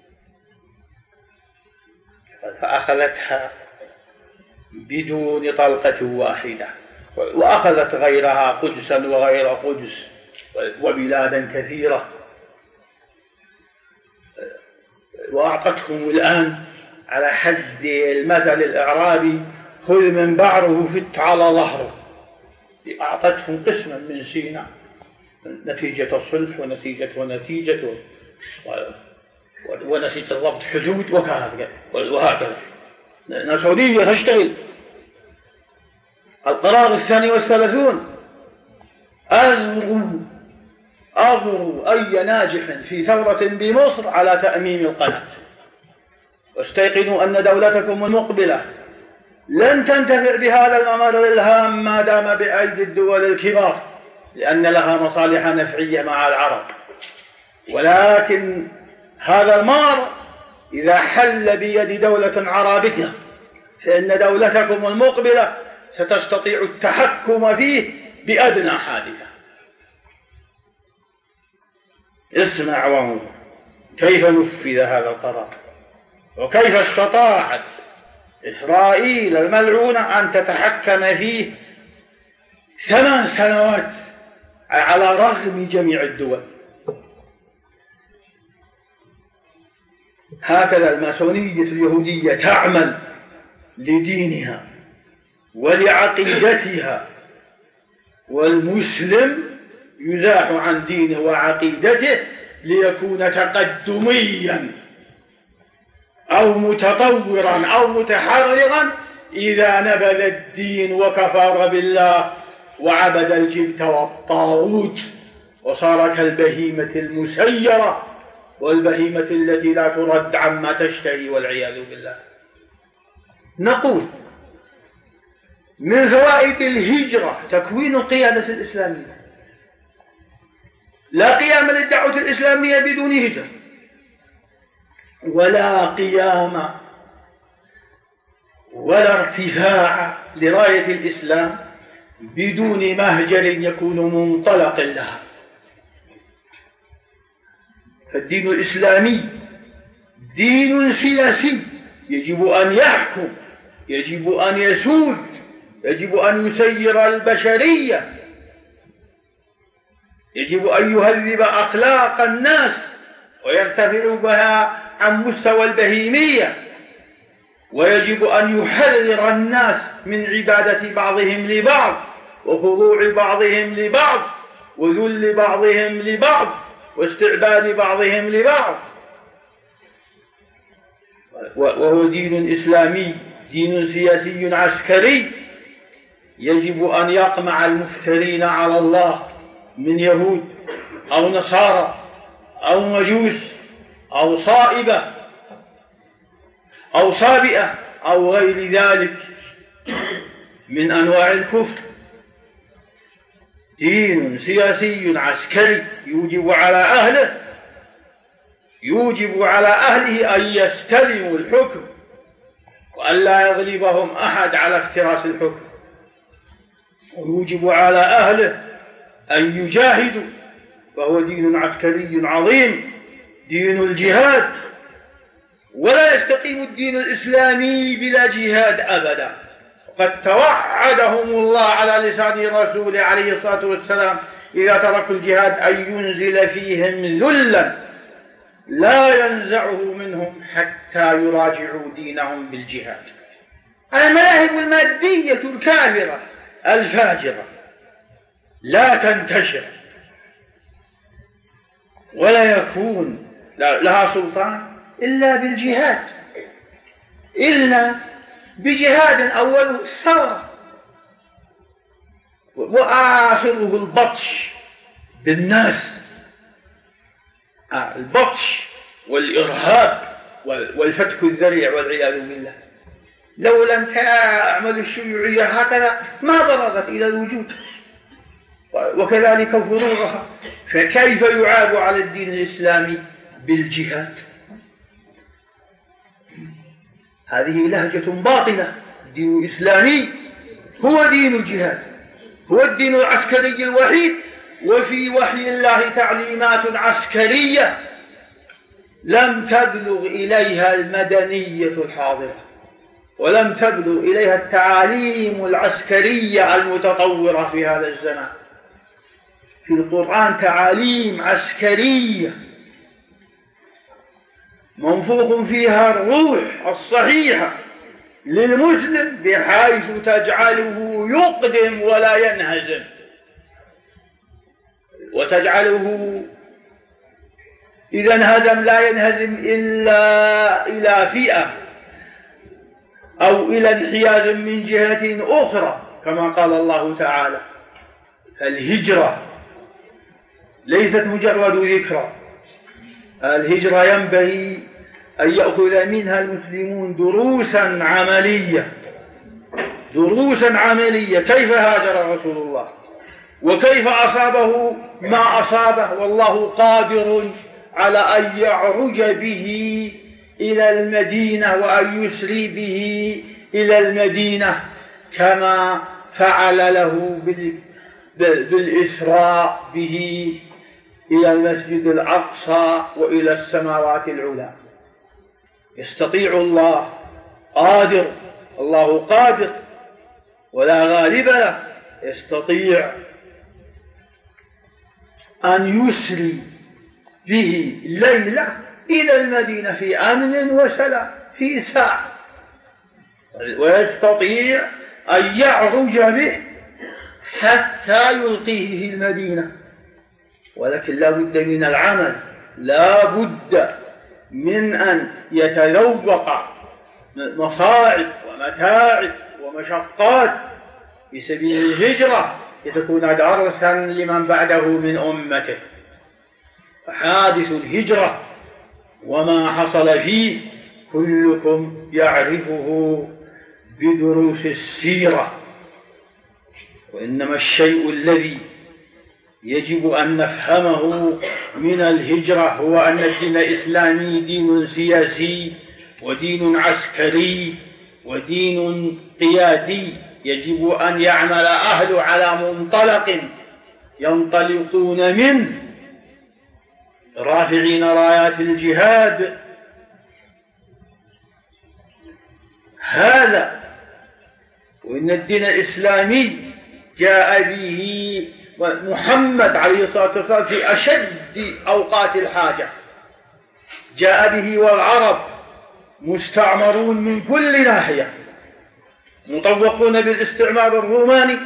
فأخذتها بدون طلقة واحدة، وأخذت غيرها قدسا وغير قدس وبلادا كثيرة، وأعطتهم الآن على حد المثل الإعرابي: خذ من بعره فت على ظهره. أعطتهم قسما من سيناء، نتيجة الصلح ونتيجة ونتيجة ونتيجة ضبط حدود وكذا وهكذا. السعودية تشتغل. القرار الثاني والثلاثون: أغروا أغروا أي ناجح في ثورة بمصر على تأميم القناة، واستيقنوا أن دولتكم المقبلة لن تنتفع بهذا الممر الهام ما دام بأيدي الدول الكبار، لأن لها مصالح نفعية مع العرب. ولكن هذا المار إذا حل بيد دولة عربية فإن دولتكم المقبلة ستستطيع التحكم فيه بأدنى حادثة. اسمع وانظر كيف نفذ هذا القرار، وكيف استطاعت إسرائيل الملعونة أن تتحكم فيه ثمان سنوات على رغم جميع الدول. هكذا الماسونية اليهودية تعمل لدينها ولعقيدتها، والمسلم يزاح عن دينه وعقيدته ليكون تقدميا أو متطورا أو متحررا إذا نبذ الدين وكفر بالله وعبد الجبت والطاغوت وصار كالبهيمة المسيرة والبهيمة التي لا ترد عما تشتهي والعياذ بالله. نقول من فوائد الهجرة تكوين القيادة الإسلامية. لا قيام للدعوة الإسلامية بدون هجرة، ولا قيام ولا ارتفاع لراية الإسلام بدون مهجر يكون منطلق لها. فالدين الإسلامي دين سياسي، يجب أن يحكم، يجب أن يسود، يجب أن يسير البشرية، يجب أن يهذب أخلاق الناس ويرتفع بها عن مستوى البهيمية، ويجب أن يحرر الناس من عبادة بعضهم لبعض وخضوع بعضهم لبعض وذل بعضهم لبعض واستعباد بعضهم لبعض. وهو دين إسلامي، دين سياسي عسكري، يجب أن يقمع المفترين على الله من يهود أو نصارى أو مجوس أو صائبة أو صابئة أو غير ذلك من أنواع الكفر. دين سياسي عسكري يوجب على أهله يوجب على أهله أن يستلموا الحكم وأن لا يغلبهم أحد على افتراس الحكم، ويوجب على أهله أن يجاهدوا، فهو دين عسكري عظيم، دين الجهاد. ولا يستقيم الدين الإسلامي بلا جهاد أبدا. قد توعدهم الله على لسان رسوله عليه الصلاة والسلام إذا تركوا الجهاد أن ينزل فيهم ذلا لا ينزعه منهم حتى يراجعوا دينهم بالجهاد. المذاهب المادية الكافرة الفاجرة لا تنتشر ولا يكون لها سلطان إلا بالجهاد، إلا بجهاد أوله الثورة وآخره البطش بالناس، البطش والإرهاب والفتك الذريع والعياذ بالله. لو لم تعمل الشيوعية هكذا ما ضربت إلى الوجود، وكذلك فروعها. فكيف يعاب على الدين الإسلامي؟ بالجهاد. هذه لهجة باطلة. الدين الإسلامي هو دين الجهاد، هو الدين العسكري الوحيد، وفي وحي الله تعليمات عسكرية لم تبلغ إليها المدنية الحاضرة، ولم تبلغ إليها التعاليم العسكرية المتطورة في هذا الزمان. في القرآن تعاليم عسكرية منفوخ فيها الروح الصحيحة للمسلم بحيث تجعله يقدم ولا ينهزم، وتجعله إذا انهزم لا ينهزم إلا إلى فئة أو إلى انحياز من جهة أخرى، كما قال الله تعالى. الهجرة ليست مجرد ذكرى، الهجرة ينبغي أن يأخذ منها المسلمون دروسا عملية، دروسا عملية. كيف هاجر رسول الله وكيف أصابه ما أصابه، والله قادر على أن يعرج به إلى المدينة وأن يسري به إلى المدينة كما فعل له بالإسراء به إلى المسجد الأقصى وإلى السماوات العلى. يستطيع الله، قادر، الله قادر ولا غالب له، يستطيع أن يسري به ليلة إلى المدينة في أمن وسلام في ساعة، ويستطيع أن يعرج به حتى يلقيه في المدينة. ولكن لا بد من العمل، لا بد من أن يتذوق مصاعب ومتاعب ومشقات في سبيل الهجرة لتكون درسا لمن بعده من أمته. فحادث الهجرة وما حصل فيه كلكم يعرفه بدروس السيرة. وإنما الشيء الذي يجب أن نفهمه من الهجرة هو أن الدين الإسلامي دين سياسي ودين عسكري ودين قيادي، يجب أن يعمل أهله على منطلق ينطلقون منه رافعين رايات الجهاد. هذا وإن الدين الإسلامي جاء به محمد عليه الصلاة والسلام في أشد أوقات الحاجة، جاء به والعرب مستعمرون من كل ناحية، مطوقون بالاستعمار الروماني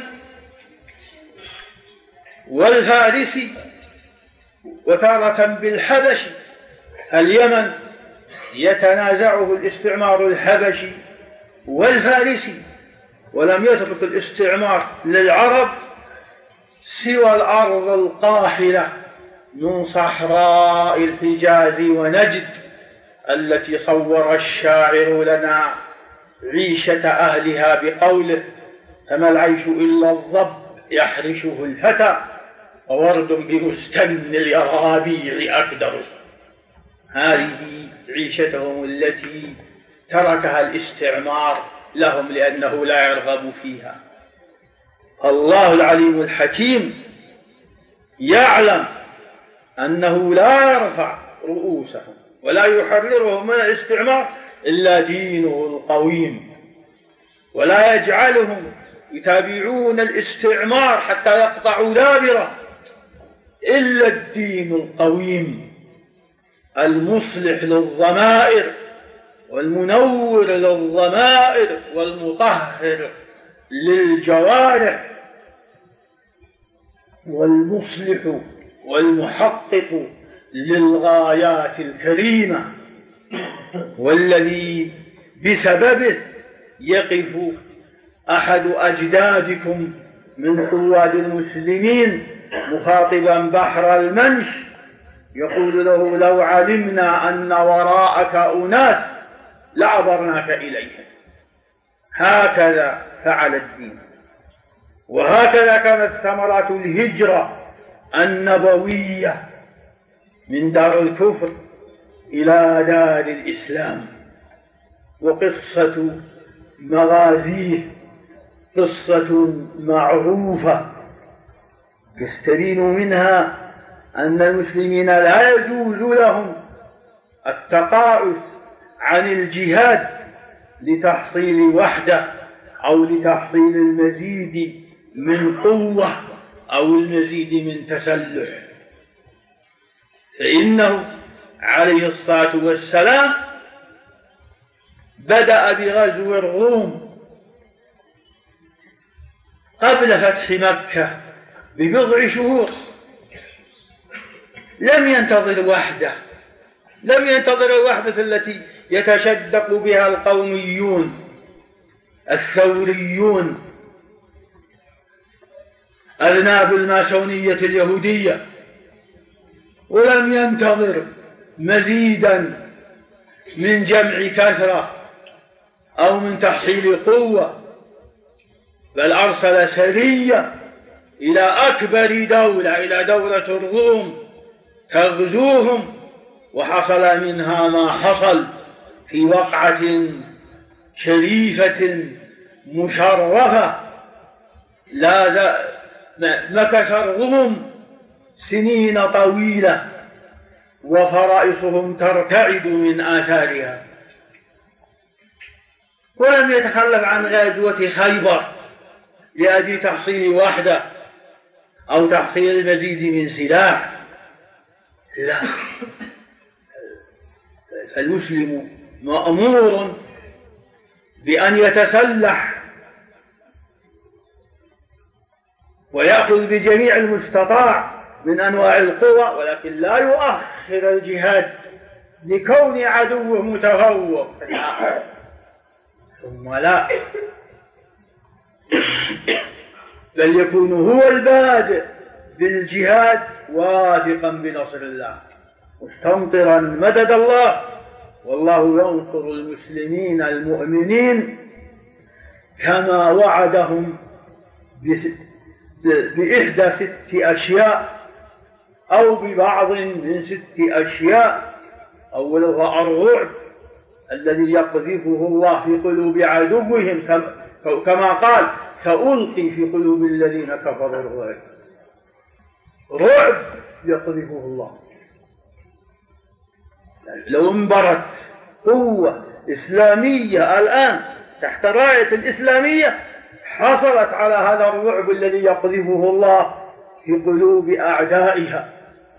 والفارسي وتارة بالحبشي. اليمن يتنازعه الاستعمار الحبشي والفارسي، ولم يترك الاستعمار للعرب سوى الأرض القاحلة من صحراء الحجاز ونجد التي صور الشاعر لنا عيشة أهلها بقوله: فما العيش إلا الضب يحرشه الفتى وورد بمستن اليرابيع أكدر. هذه عيشتهم التي تركها الاستعمار لهم لأنه لا يرغب فيها. الله العليم الحكيم يعلم أنه لا يرفع رؤوسهم ولا يحررهم من الاستعمار إلا دينه القويم، ولا يجعلهم يتابعون الاستعمار حتى يقطعوا دابره إلا الدين القويم المصلح للضمائر والمنور للضمائر والمطهر للجوارح والمصلح والمحقق للغايات الكريمة، والذي بسببه يقف أحد أجدادكم من قواد المسلمين مخاطبا بحر المنش يقول له: لو علمنا أن وراءك أناس لعبرناك إليهم. هكذا فعل الدين، وهكذا كانت ثمرات الهجرة النبوية من دار الكفر إلى دار الإسلام. وقصة مغازيه قصة معروفة يستبين منها أن المسلمين لا يجوز لهم التقاعس عن الجهاد لتحصيل وحدة أو لتحصيل المزيد من قوة أو المزيد من تسلح، فإنه عليه الصلاة والسلام بدأ بغزو الروم قبل فتح مكة ببضع شهور، لم ينتظر وحده، لم ينتظر الوحدة التي يتشدق بها القوميون الثوريون أذناب الماسونية اليهودية، ولم ينتظر مزيدا من جمع كثرة أو من تحصيل قوة، بل أرسل سرية إلى أكبر دولة، إلى دولة الروم، تغزوهم، وحصل منها ما حصل في وقعة شريفة مشرفة. لا مكث الروم سنين طويلة وفرائصهم ترتعد من آثارها، ولم يتخلف عن غزوة خيبر لأجل تحصيل وحدة أو تحصيل المزيد من سلاح. لا، المسلم مأمور بأن يتسلح ويأخذ بجميع المستطاع من أنواع القوى، ولكن لا يؤخر الجهاد لكون عدوه متفوق، ثم لا، بل يكون هو البادئ بالجهاد واثقا بنصر الله مستمطرا مدد الله، والله ينصر المسلمين المؤمنين كما وعدهم بإحدى ست أشياء أو ببعض من ست أشياء. أولها الرعب الذي يقذفه الله في قلوب عدوهم، كما قال: سألقي في قلوب الذين كفروا الرعب. رعب يقذفه الله. لو انبرت قوة إسلامية الآن تحت راية الإسلامية حصلت على هذا الرعب الذي يقذفه الله في قلوب أعدائها.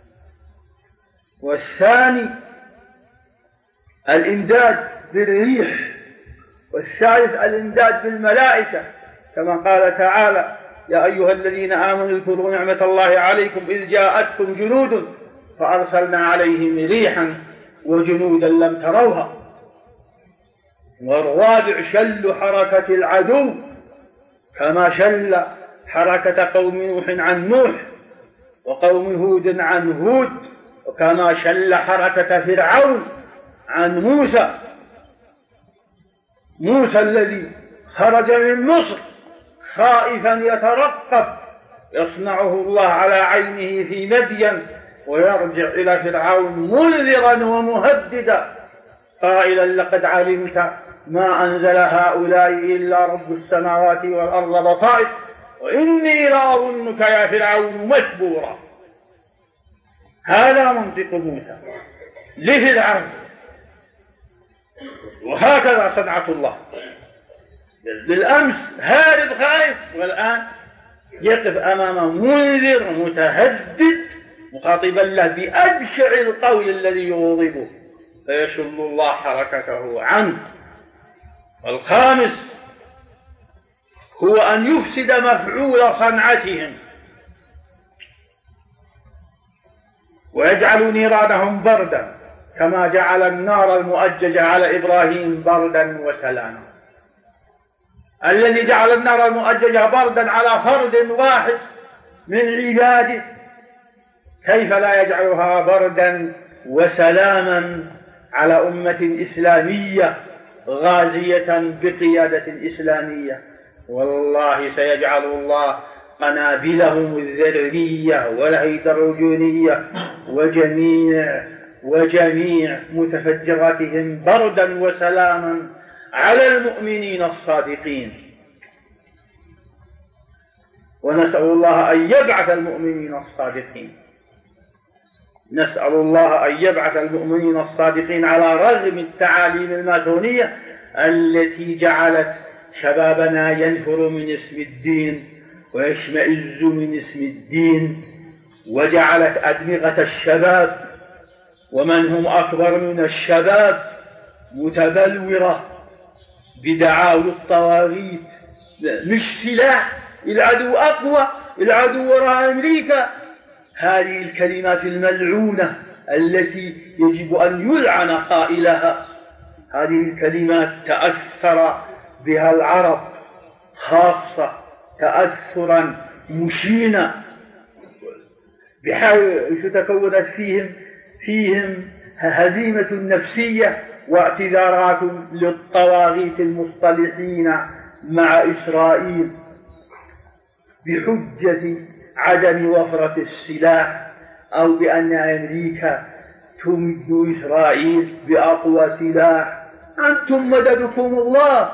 والثاني الإمداد بالريح، والثالث الإمداد بالملائكة، كما قال تعالى: يا أيها الذين آمنوا اذكروا نعمة الله عليكم إذ جاءتكم جنود فأرسلنا عليهم ريحا وجنودا لم تروها. والرابع شل حركة العدو، كما شل حركة قوم نوح عن نوح وقوم هود عن هود، وكما شل حركة فرعون عن موسى. موسى الذي خرج من مصر خائفا يترقب، يصنعه الله على عينه في مدين، ويرجع إلى فرعون منذرا ومهددا قائلا: لقد علمت ما أنزل هؤلاء إلا رب السماوات والأرض بصائر وإني لأظنك يا فرعون مثبورا. هذا منطق موسى لفرعون، وهكذا صنعة الله. بالأمس هارب خائف، والآن يقف أمام منذر متهدد مخاطبا له بأبشع القول الذي يغضبه، فيشل الله حركته عنه. والخامس هو أن يفسد مفعول صنعتهم ويجعل نيرانهم بردا، كما جعل النار المؤججة على إبراهيم بردا وسلاما. الذي جعل النار المؤججة بردا على فرد واحد من عباده، كيف لا يجعلها بردا وسلاما على أمة إسلامية غازية بقيادة إسلامية؟ والله سيجعل الله قنابلهم الذرية والهيدروجينية وجميع وجميع متفجراتهم بردا وسلاما على المؤمنين الصادقين. ونسأل الله أن يبعث المؤمنين الصادقين، نسأل الله أن يبعث المؤمنين الصادقين على رغم التعاليم الماسونية التي جعلت شبابنا ينفر من اسم الدين ويشمئز من اسم الدين، وجعلت أدمغة الشباب ومن هم أكبر من الشباب متبلورة بدعاوى الطواغيت. مش سلاح، العدو أقوى، العدو وراء أمريكا. هذه الكلمات الملعونة التي يجب أن يلعن قائلها، هذه الكلمات تأثر بها العرب خاصة تأثرا مشينا، بحيث تكونت فيهم فيهم هزيمة نفسية واعتذارات للطواغيت المصطلحين مع إسرائيل بحجة عدم وفرة السلاح، أو بأن أمريكا تمد إسرائيل بأقوى سلاح. أنتم مددكم الله،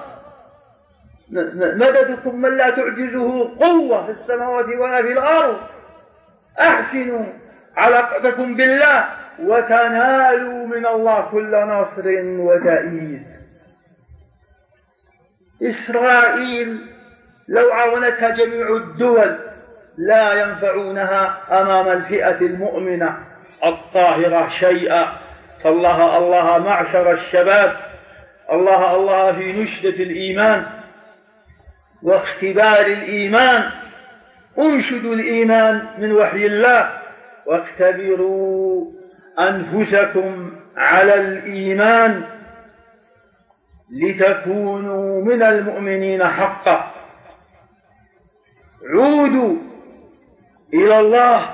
مددكم من لا تعجزه قوة في السماوات ولا في الأرض. أحسنوا علاقتكم بالله وتنالوا من الله كل نصر وتأييد. إسرائيل لو عاونتها جميع الدول لا ينفعونها أمام الفئة المؤمنة الطاهرة شيئا. فالله الله معشر الشباب، الله الله في نشدة الإيمان واختبار الإيمان، انشدوا الإيمان من وحي الله واختبروا أنفسكم على الإيمان لتكونوا من المؤمنين حقا. عودوا إلى الله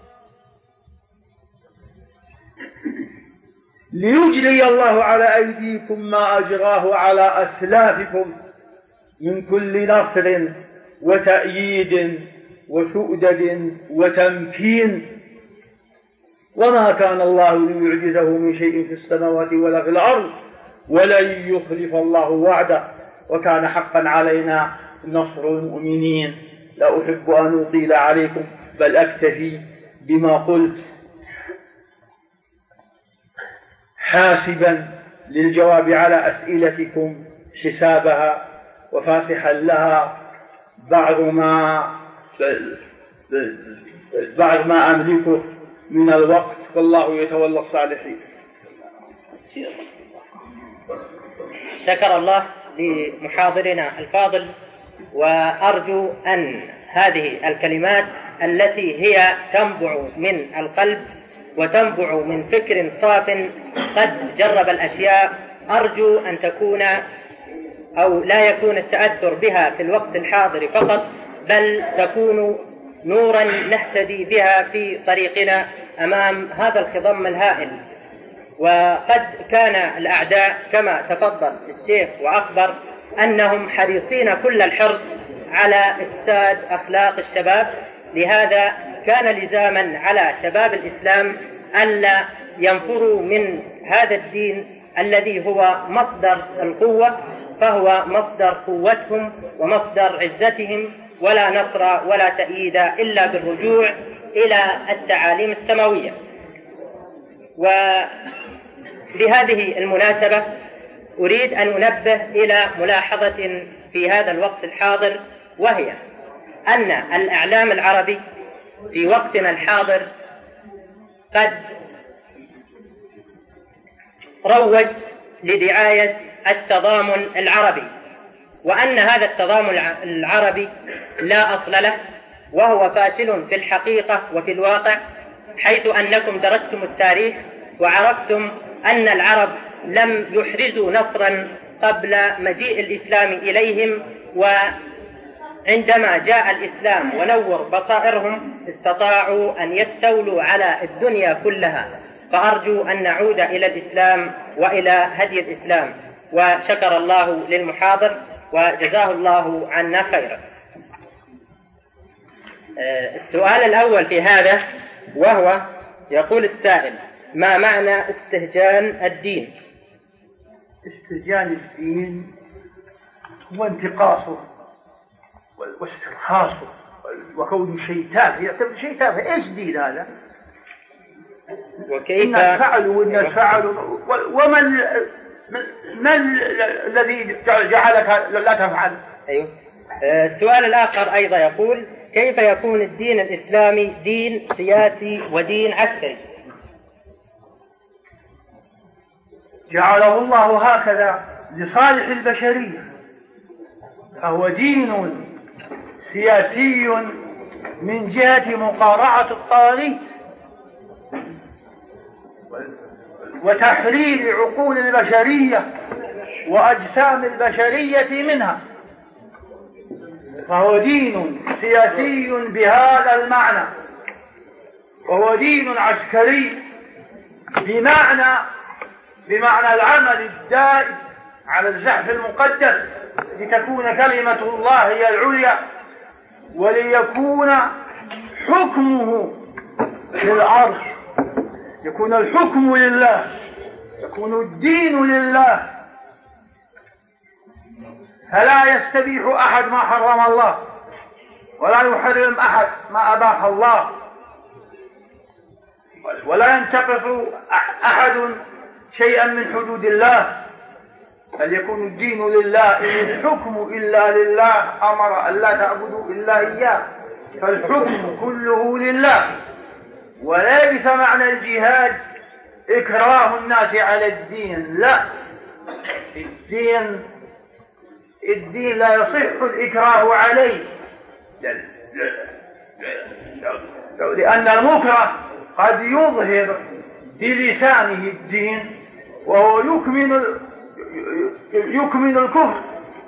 ليجري الله على أيديكم ما أجراه على أسلافكم من كل نصر وتأييد وسؤدد وتمكين. وما كان الله ليعجزه من شيء في السماوات ولا في الأرض ولن يخلف الله وعده وكان حقا علينا نصر المؤمنين. لا أحب أن أطيل عليكم بل أكتفي بما قلت، حاسبا للجواب على أسئلتكم حسابها وفاسحا لها بعض ما بعض ما أملكه من الوقت، والله يتولى الصالحين. شكر الله لمحاضرنا الفاضل، وأرجو أن هذه الكلمات التي هي تنبع من القلب وتنبع من فكر صاف قد جرب الأشياء، أرجو أن تكون أو لا يكون التأثر بها في الوقت الحاضر فقط، بل تكون نورا نهتدي بها في طريقنا أمام هذا الخضم الهائل. وقد كان الأعداء كما تفضل الشيخ وأخبر أنهم حريصين كل الحرص على إفساد أخلاق الشباب، لهذا كان لزاما على شباب الإسلام ألا ينفروا من هذا الدين الذي هو مصدر القوة، فهو مصدر قوتهم ومصدر عزتهم، ولا نصر ولا تأييد إلا بالرجوع إلى التعاليم السماوية. ولهذه المناسبة أريد أن أنبه إلى ملاحظة في هذا الوقت الحاضر، وهي أن الإعلام العربي في وقتنا الحاضر قد روج لدعاية التضامن العربي، وأن هذا التضامن العربي لا أصل له، وهو فاشل في الحقيقة وفي الواقع، حيث أنكم درستم التاريخ وعرفتم أن العرب لم يحرزوا نصرا قبل مجيء الإسلام إليهم، وعندما جاء الإسلام ونور بصائرهم استطاعوا أن يستولوا على الدنيا كلها. فأرجو أن نعود إلى الإسلام وإلى هدي الإسلام. وشكر الله للمحاضر وجزاه الله عنا خيرا. السؤال الأول في هذا، وهو يقول السائل: ما معنى استهجان الدين؟ استهجان الدين هو انتقاصه واسترخاصه وكون شيء تافه، يعتبر شيء تافه. ايش دين هذا؟ وكيف الناس فعلوا والناس فعلوا، وما ما الذي جعلك لا تفعل؟ أيوه. السؤال الآخر أيضا يقول: كيف يكون الدين الإسلامي دين سياسي ودين عسكري؟ جعله الله هكذا لصالح البشرية، فهو دين سياسي من جهة مقارعة الطاغيت وتحرير عقول البشرية وأجسام البشرية منها، فهو دين سياسي بهذا المعنى، وهو دين عسكري بمعنى بمعنى العمل الدائم على الزحف المقدس لتكون كلمة الله هي العليا، وليكون حكمه في الأرض، يكون الحكم لله، يكون الدين لله، فلا يستبيح أحد ما حرم الله، ولا يحرم أحد ما أباح الله، ولا ينتقص أحد شيئا من حدود الله، بل يكون الدين لله. إن الحكم إلا لله، أمر أن لا تعبدوا إلا إياه، فالحكم كله لله. وليس معنى الجهاد إكراه الناس على الدين، لا، الدين الدين لا يصح الإكراه عليه، لأن المكره قد يظهر بلسانه الدين وهو يكمن يكمن الكفر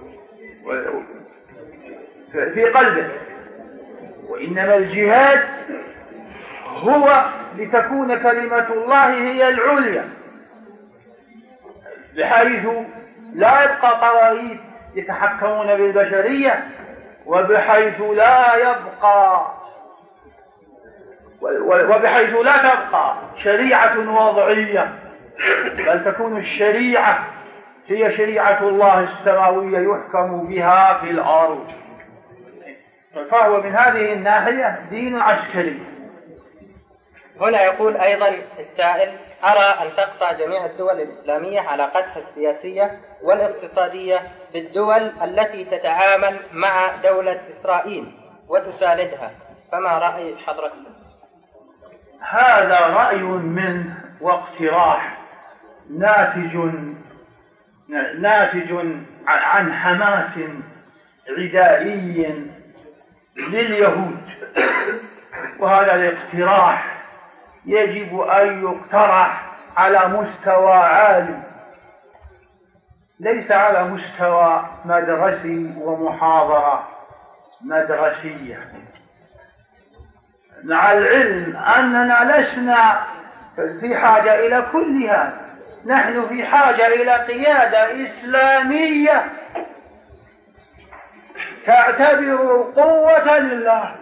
في قلبه، وإنما الجهاد هو لتكون كلمة الله هي العليا، بحيث لا يبقى طواغيت يتحكمون بالبشرية، وبحيث لا يبقى وبحيث لا تبقى شريعة وضعية، بل تكون الشريعة هي شريعة الله السماوية يحكم بها في الأرض. فهو من هذه الناحية دين عسكري. هنا يقول أيضا السائل: أرى أن تقطع جميع الدول الإسلامية علاقتها السياسية والاقتصادية في الدول التي تتعامل مع دولة إسرائيل وتساندها، فما رأي حضرتك؟ هذا رأي منه واقتراح ناتج ناتج عن حماس عدائي لليهود، وهذا الاقتراح يجب أن يقترح على مستوى عالي، ليس على مستوى مدرسي ومحاضرة مدرسية، مع العلم أننا لسنا في حاجة إلى كل هذا. نحن في حاجة إلى قيادة إسلامية تعتبر القوة لله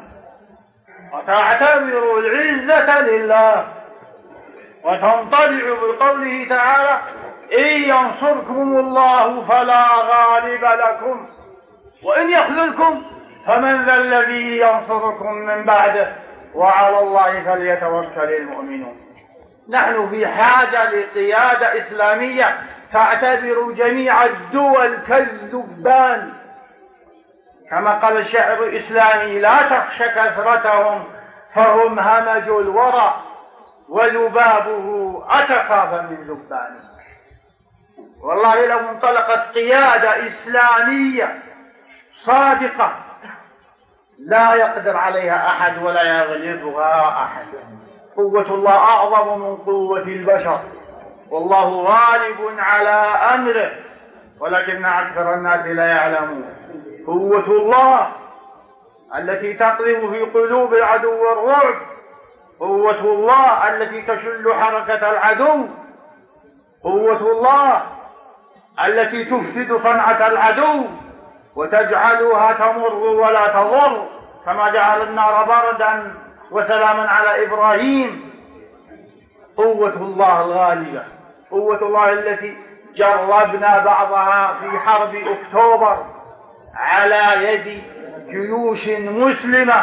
وتعتبر العزة لله، وتنطبع بقوله تعالى: إن ينصركم الله فلا غالب لكم وإن يخذلكم فمن ذا الذي ينصركم من بعده وعلى الله فليتوكل المؤمنون. نحن في حاجة لقيادة إسلامية تعتبر جميع الدول كالذبان، كما قال الشاعر الإسلامي: لا تخش كثرتهم فهم همج الورى وذبابه أتخاف من ذبانه. والله لو انطلقت قيادة إسلامية صادقة لا يقدر عليها أحد ولا يغلبها أحد. قوة الله أعظم من قوة البشر، والله غالب على أمره ولكن أكثر الناس لا يعلمون. قوة الله التي تقذف في قلوب العدو الرعب، قوة الله التي تشل حركة العدو، قوة الله التي تفسد صنعة العدو وتجعلها تمر ولا تضر، كما جعل النار بردا وسلاما على إبراهيم. قوة الله الغالية، قوة الله التي جربنا بعضها في حرب أكتوبر على يد جيوش مسلمة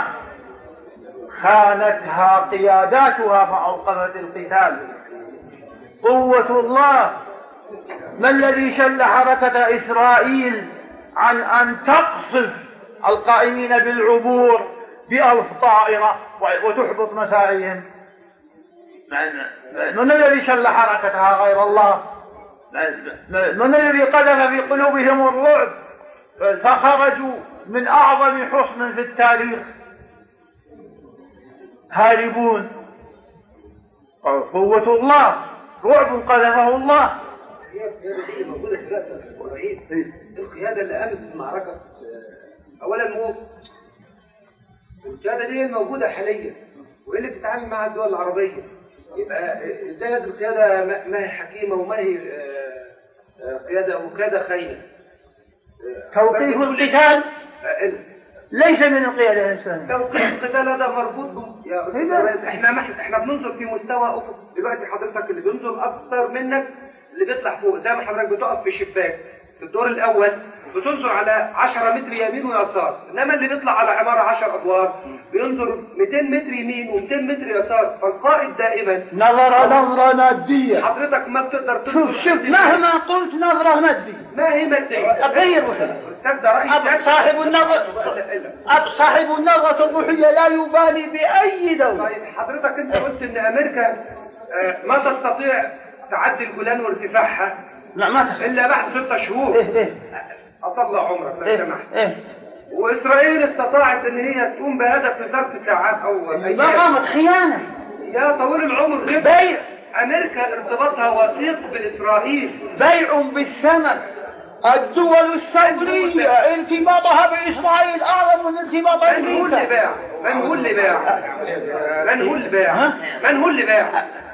خانتها قياداتها فأوقفت القتال. قوة الله ما الذي شل حركة إسرائيل عن أن تقصف القائمين بالعبور بألف طائرة وتحبط مساعيهم؟ من الذي شل حركتها غير الله؟ من الذي قذف في قلوبهم الرعب فخرجوا من أعظم حصن في التاريخ هاربون؟ قوة الله، رعب قذفه الله. القيادة اللي قامت في المعركة أولا موت، القيادة دي موجودة حاليا وإيه اللي بتتعامل مع الدول العربية، يبقى إزاي هذه القيادة ما هي حكيمة وما هي قيادة وقيادة خاينة؟ توقيف القتال ليس من القيادة الإسلامية. توقيف القتال هذا مربوط يا أستاذ. إحنا احنا بننظر في مستوى أفق. دلوقتي حضرتك اللي بينظر أكثر منك اللي بيطلع فوق، زي ما حضرتك بتقف في الشباك في الدور الأول بتنظر على عشرة متر يمين ويسار، إنما اللي بيطلع على عمارة عشر أدوار بينظر مئتين متر يمين ومئتين متر يسار. فالقائد دائما نظرة نظرة مادية. حضرتك ما بتقدر تنظر. شوف شوف مهما قلت نظرة مادية. ما هي مادية؟ أغير وحدة. رأي صاحب النظر صاحب النظرة الروحية لا يبالي بأي دولة. طيب حضرتك أنت قلت إن أمريكا ما تستطيع تعدي الجولان وارتفاعها لا ما تخيل إلا بعد ستة شهور. إيه إيه. أطلع عمرك لو إيه سمحت. إيه. وإسرائيل استطاعت إن هي تقوم بهدف في ظرف ساعات أو أيام. ما قامت خيانة يا طويل العمر. بيع. أمريكا ارتباطها وثيق بإسرائيل. بيع بالثمن. الدول الثورية ارتباطها بإسرائيل أعظم من ارتباطها من هو اللي باع؟ من هو اللي باع؟ من هو اللي باع؟ من هو اللي باع؟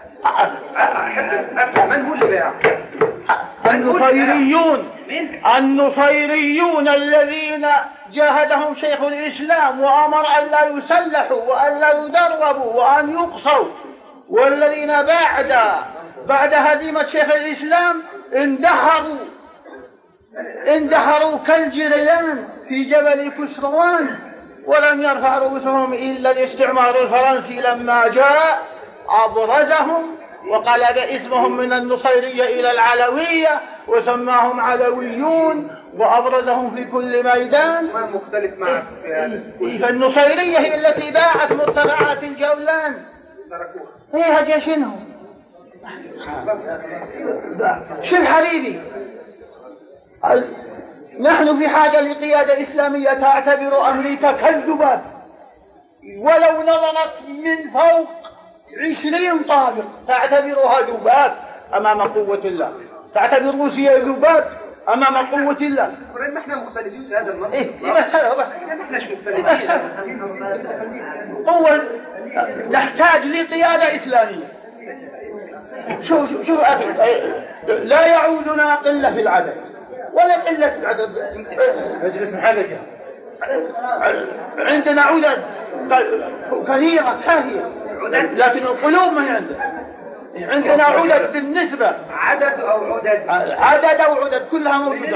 من هو اللي باع؟ النصيريون. النصيريون الذين جاهدهم شيخ الإسلام وأمر أن لا يسلحوا وأن لا يدربوا وأن يقصوا، والذين بعد بعد هزيمة شيخ الإسلام اندحروا اندحروا كالجريان في جبل كسروان، ولم يرفع رؤوسهم إلا الاستعمار الفرنسي لما جاء أبرزهم وقلب اسمهم من النصيرية إلى العلوية وسماهم علويون وأبرزهم في كل ميدان. ما مختلف معك في هذا. فالنصيرية هي التي باعت مرتفعات الجولان. هي جيشنهم. شوف حبيبي، نحن في حاجة لقيادة إسلامية تعتبر أمريكا كالذباب، ولو نظرت من فوق عشرين طابق تعتبرها ذباب أمام قوة الله، تعتبر روسيا ذباب أمام قوة الله. ما احنا مختلفين في هذا النص. إيه بس هذا بس. ما احناش مختلفين. بس قوة نحتاج لقيادة إسلامية. شوف شوف شوف أخي، لا يعودنا قلة في العدد ولا قلة في العدد. مجلس محلك عندنا عدد كثيرة كافية، لكن القلوب ما عندنا. عندنا عدد بالنسبة، عدد أو عدد، عدد أو عدد كلها موجودة.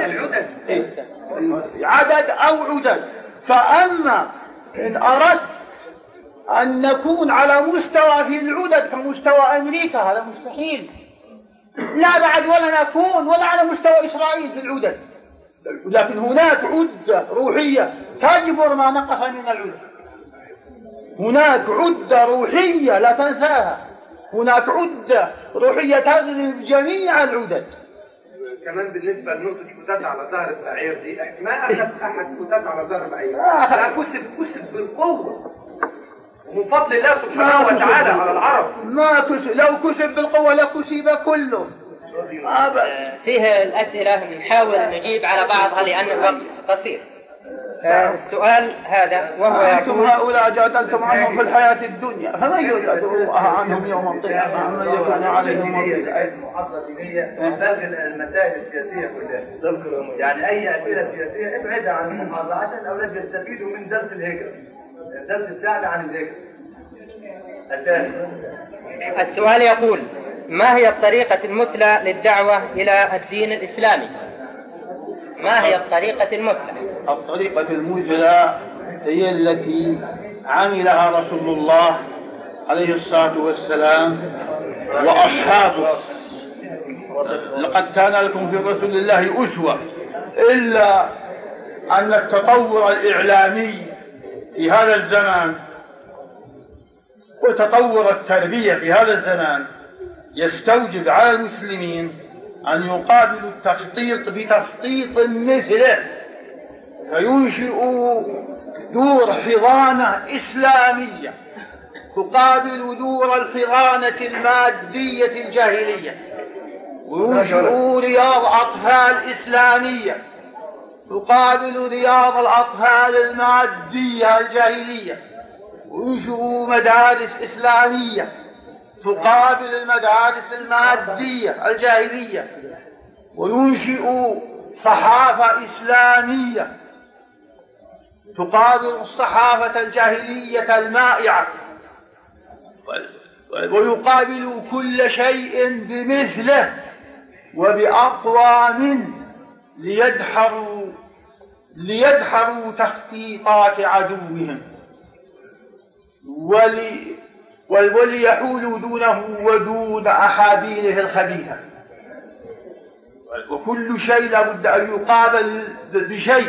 عدد أو عدد. فأما إن أردت أن نكون على مستوى في العدد كمستوى أمريكا هذا مستحيل. لا بعد ولا نكون ولا على مستوى إسرائيل في العدد، لكن هناك عدة روحية تجبر ما نقص من العدد. هناك عدة روحية لا تنساها، هناك عدة روحية تغلب جميع العدد. كمان بالنسبة لنقطة فتات على ظهر البعير دي، ما أخذ أحد فتات على ظهر البعير، لا كسب كسب بالقوة ومن فضل الله سبحانه وتعالى على العرب. ما كسب، لو كسب بالقوة لكسب كله. فيه الأسئلة نحاول نجيب على بعضها لأن الوقت قصير. السؤال هذا وهو أنتم هؤلاء جادلتم عنهم في الحياة الدنيا، فمن يجادل عنهم يوم القيامة من يكون عليهم وكيلا. محاضرة دينية تلغي المسائل السياسية كلها، يعني أي أسئلة سياسية ابعدها عن المحاضرة عشان الأولاد يستفيدوا من درس الهجرة. الدرس بتاعنا عن الهجرة أساسا. السؤال يقول: ما هي الطريقة المثلى للدعوة إلى الدين الإسلامي؟ ما هي الطريقة المثلى؟ الطريقة المثلى هي التي عملها رسول الله عليه الصلاة والسلام وأصحابه. لقد كان لكم في رسول الله أسوة، إلا أن التطور الإعلامي في هذا الزمان وتطور التربية في هذا الزمان يستوجب على المسلمين أن يقابلوا التخطيط بتخطيط مثله، فينشئوا دور حضانة إسلامية تقابل دور الحضانة المادية الجاهلية، وينشئوا رياض أطفال إسلامية تقابل رياض الأطفال المادية الجاهلية، وينشئوا مدارس إسلامية تقابل المدارس المادية الجاهلية، وينشئوا صحافة إسلامية تقابل الصحافة الجاهلية المائعة، ويقابل كل شيء بمثله وبأقوى منه ليدحروا ليدحروا تخطيطات عدوهم ولي وليحولوا دونه ودون أحابيله الخبيثة. وكل شيء لابد أن يقابل بشيء.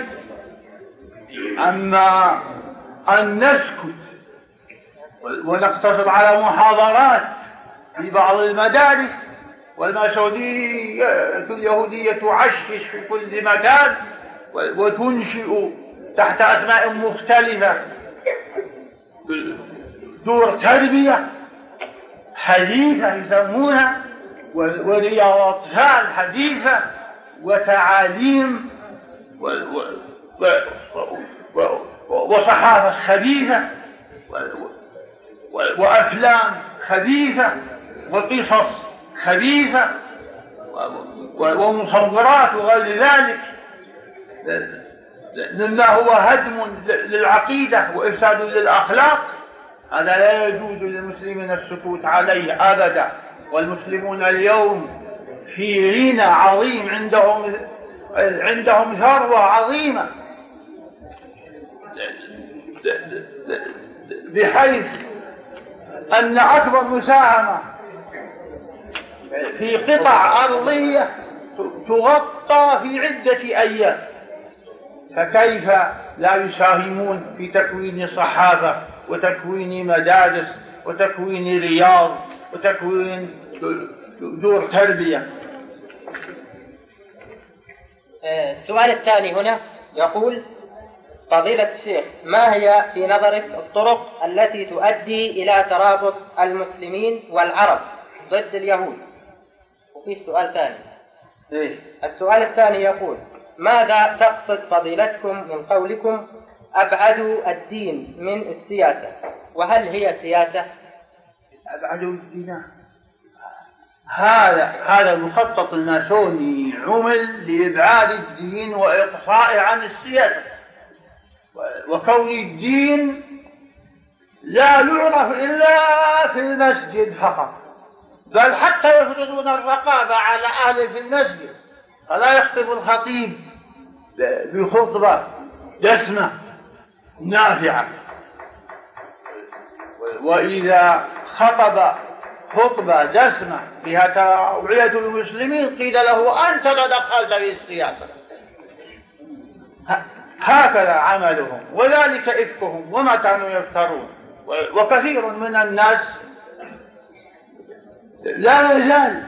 أما أن نسكت ونقتصر على محاضرات في بعض المدارس والمسعودية اليهودية تعشش في كل مكان وتنشئ تحت أسماء مختلفة دور تربية حديثة يسمونها ورياض أطفال حديثة وتعاليم وصحافة خبيثة وأفلام خبيثة وقصص خبيثة ومصورات وغير ذلك مما هو هدم للعقيدة وإفساد للأخلاق. هذا لا يجوز للمسلمين السكوت عليه أبدا. والمسلمون اليوم في غنى عظيم، عندهم عندهم ثروة عظيمة بحيث أن أكبر مساهمة في قطع أرضية تغطى في عدة أيام فكيف لا يساهمون في تكوين صحافة وتكوين مدارس وتكوين رياض وتكوين دور تربية؟ السؤال الثاني هنا يقول: فضيلة الشيخ، ما هي في نظرك الطرق التي تؤدي إلى ترابط المسلمين والعرب ضد اليهود؟ وفي سؤال ثاني. إيه؟ السؤال الثاني يقول: ماذا تقصد فضيلتكم من قولكم أبعدوا الدين من السياسة؟ وهل هي سياسة؟ أبعدوا الدين، هذا هذا المخطط الماسوني عمل لإبعاد الدين وإقصائه عن السياسة، وكون الدين لا يعرف إلا في المسجد فقط، بل حتى يفرضون الرقابة على أهل في المسجد، فلا يخطب الخطيب بخطبة دسمة نافعة، وإذا خطب خطبة دسمة فيها توعية المسلمين قيل له أنت تدخلت في السياسة. هكذا عملهم، وذلك إفكهم وما كانوا يفترون. وكثير من الناس لا يزال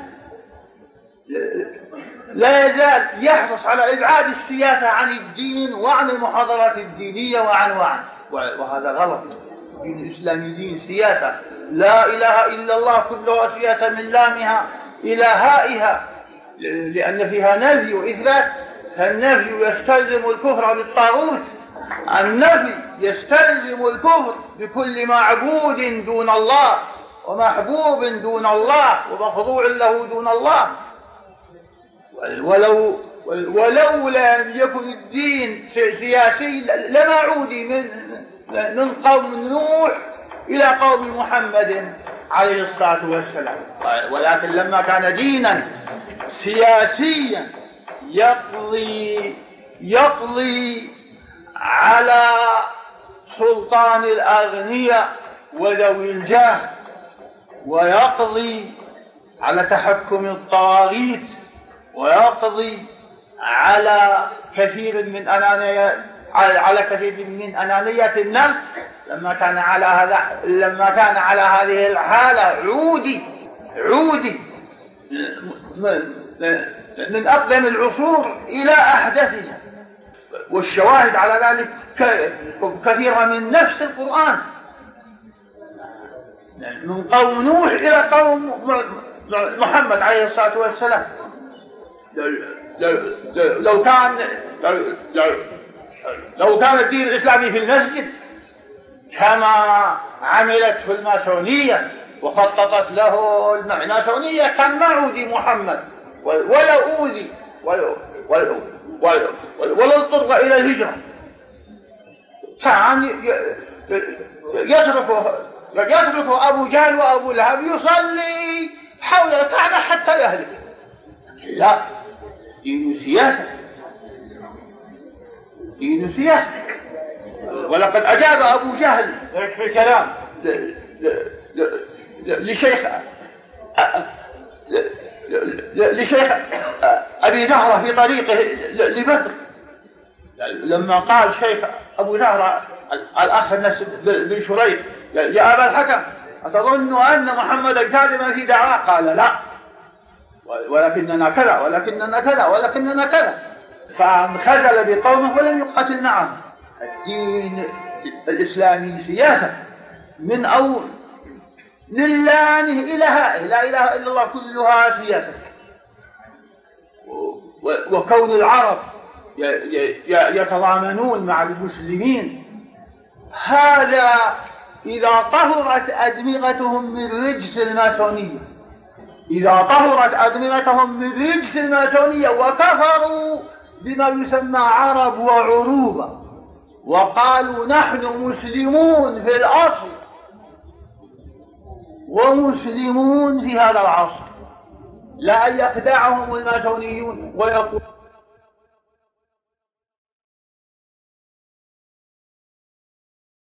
لا يزال يحرص على إبعاد السياسة عن الدين وعن المحاضرات الدينية وعن وعن وهذا غلط. الدين الإسلامي دين سياسة، لا إله إلا الله كلها سياسة من لامها إلى هائها، لأن فيها نفي وإثبات، فالنفي يستلزم الكفر بالطاغوت، النفي يستلزم الكفر بكل معبود دون الله ومحبوب دون الله ومخضوع له دون الله. ولو ولو لم يكن الدين سياسي لما عودي من من قوم نوح إلى قوم محمد عليه الصلاة والسلام، ولكن لما كان دينا سياسيا يقضي يقضي على سلطان الأغنياء وذوي الجاه، ويقضي على تحكم الطواغيت، ويقضي على كثير من أنانية على كثير من أنانية النفس، لما كان على هذا لما كان على هذه الحالة عودي عودي من أقدم العصور إلى أحدثها. والشواهد على ذلك كثيرة من نفس القرآن، من قوم نوح إلى قوم محمد عليه الصلاة والسلام. لو كان لو كان الدين الإسلامي في المسجد كما عملت في الماسونية وخططت له الماسونية كان ما عودي محمد ولا أوذي ولا ولا اضطر إلى الهجرة، كان يترك يترك أبو جهل وأبو لهب يصلي حول الكعبة حتى يهلك. لا، دين سياسة، دين سياسة. ولقد أجاب أبو جهل في الكلام لشيخ لشيخ أبي زهرة في طريقه لبدر، لما قال شيخ أبو زهرة الأخ النس بن شريح يا أبا الحكم أتظن أن محمدا كاذبا في دعواه؟ قال لا، ولكننا كذا ولكننا كذا ولكننا كذا، فانخذل بقومه ولم يقاتل معهم. الدين الإسلامي سياسة من أول من لامه إلى هائه، لا إله إلا الله كلها سياسة. وكون العرب يتضامنون مع المسلمين هذا إذا طهرت أدمغتهم من رجس الماسونية، إذا طهرت أدمغتهم من رجس الماسونية وكفروا بما يسمى عرب وعروبة وقالوا نحن مسلمون في الأصل ومسلمون في هذا العصر، لا يخدعهم الماسونيون ويقول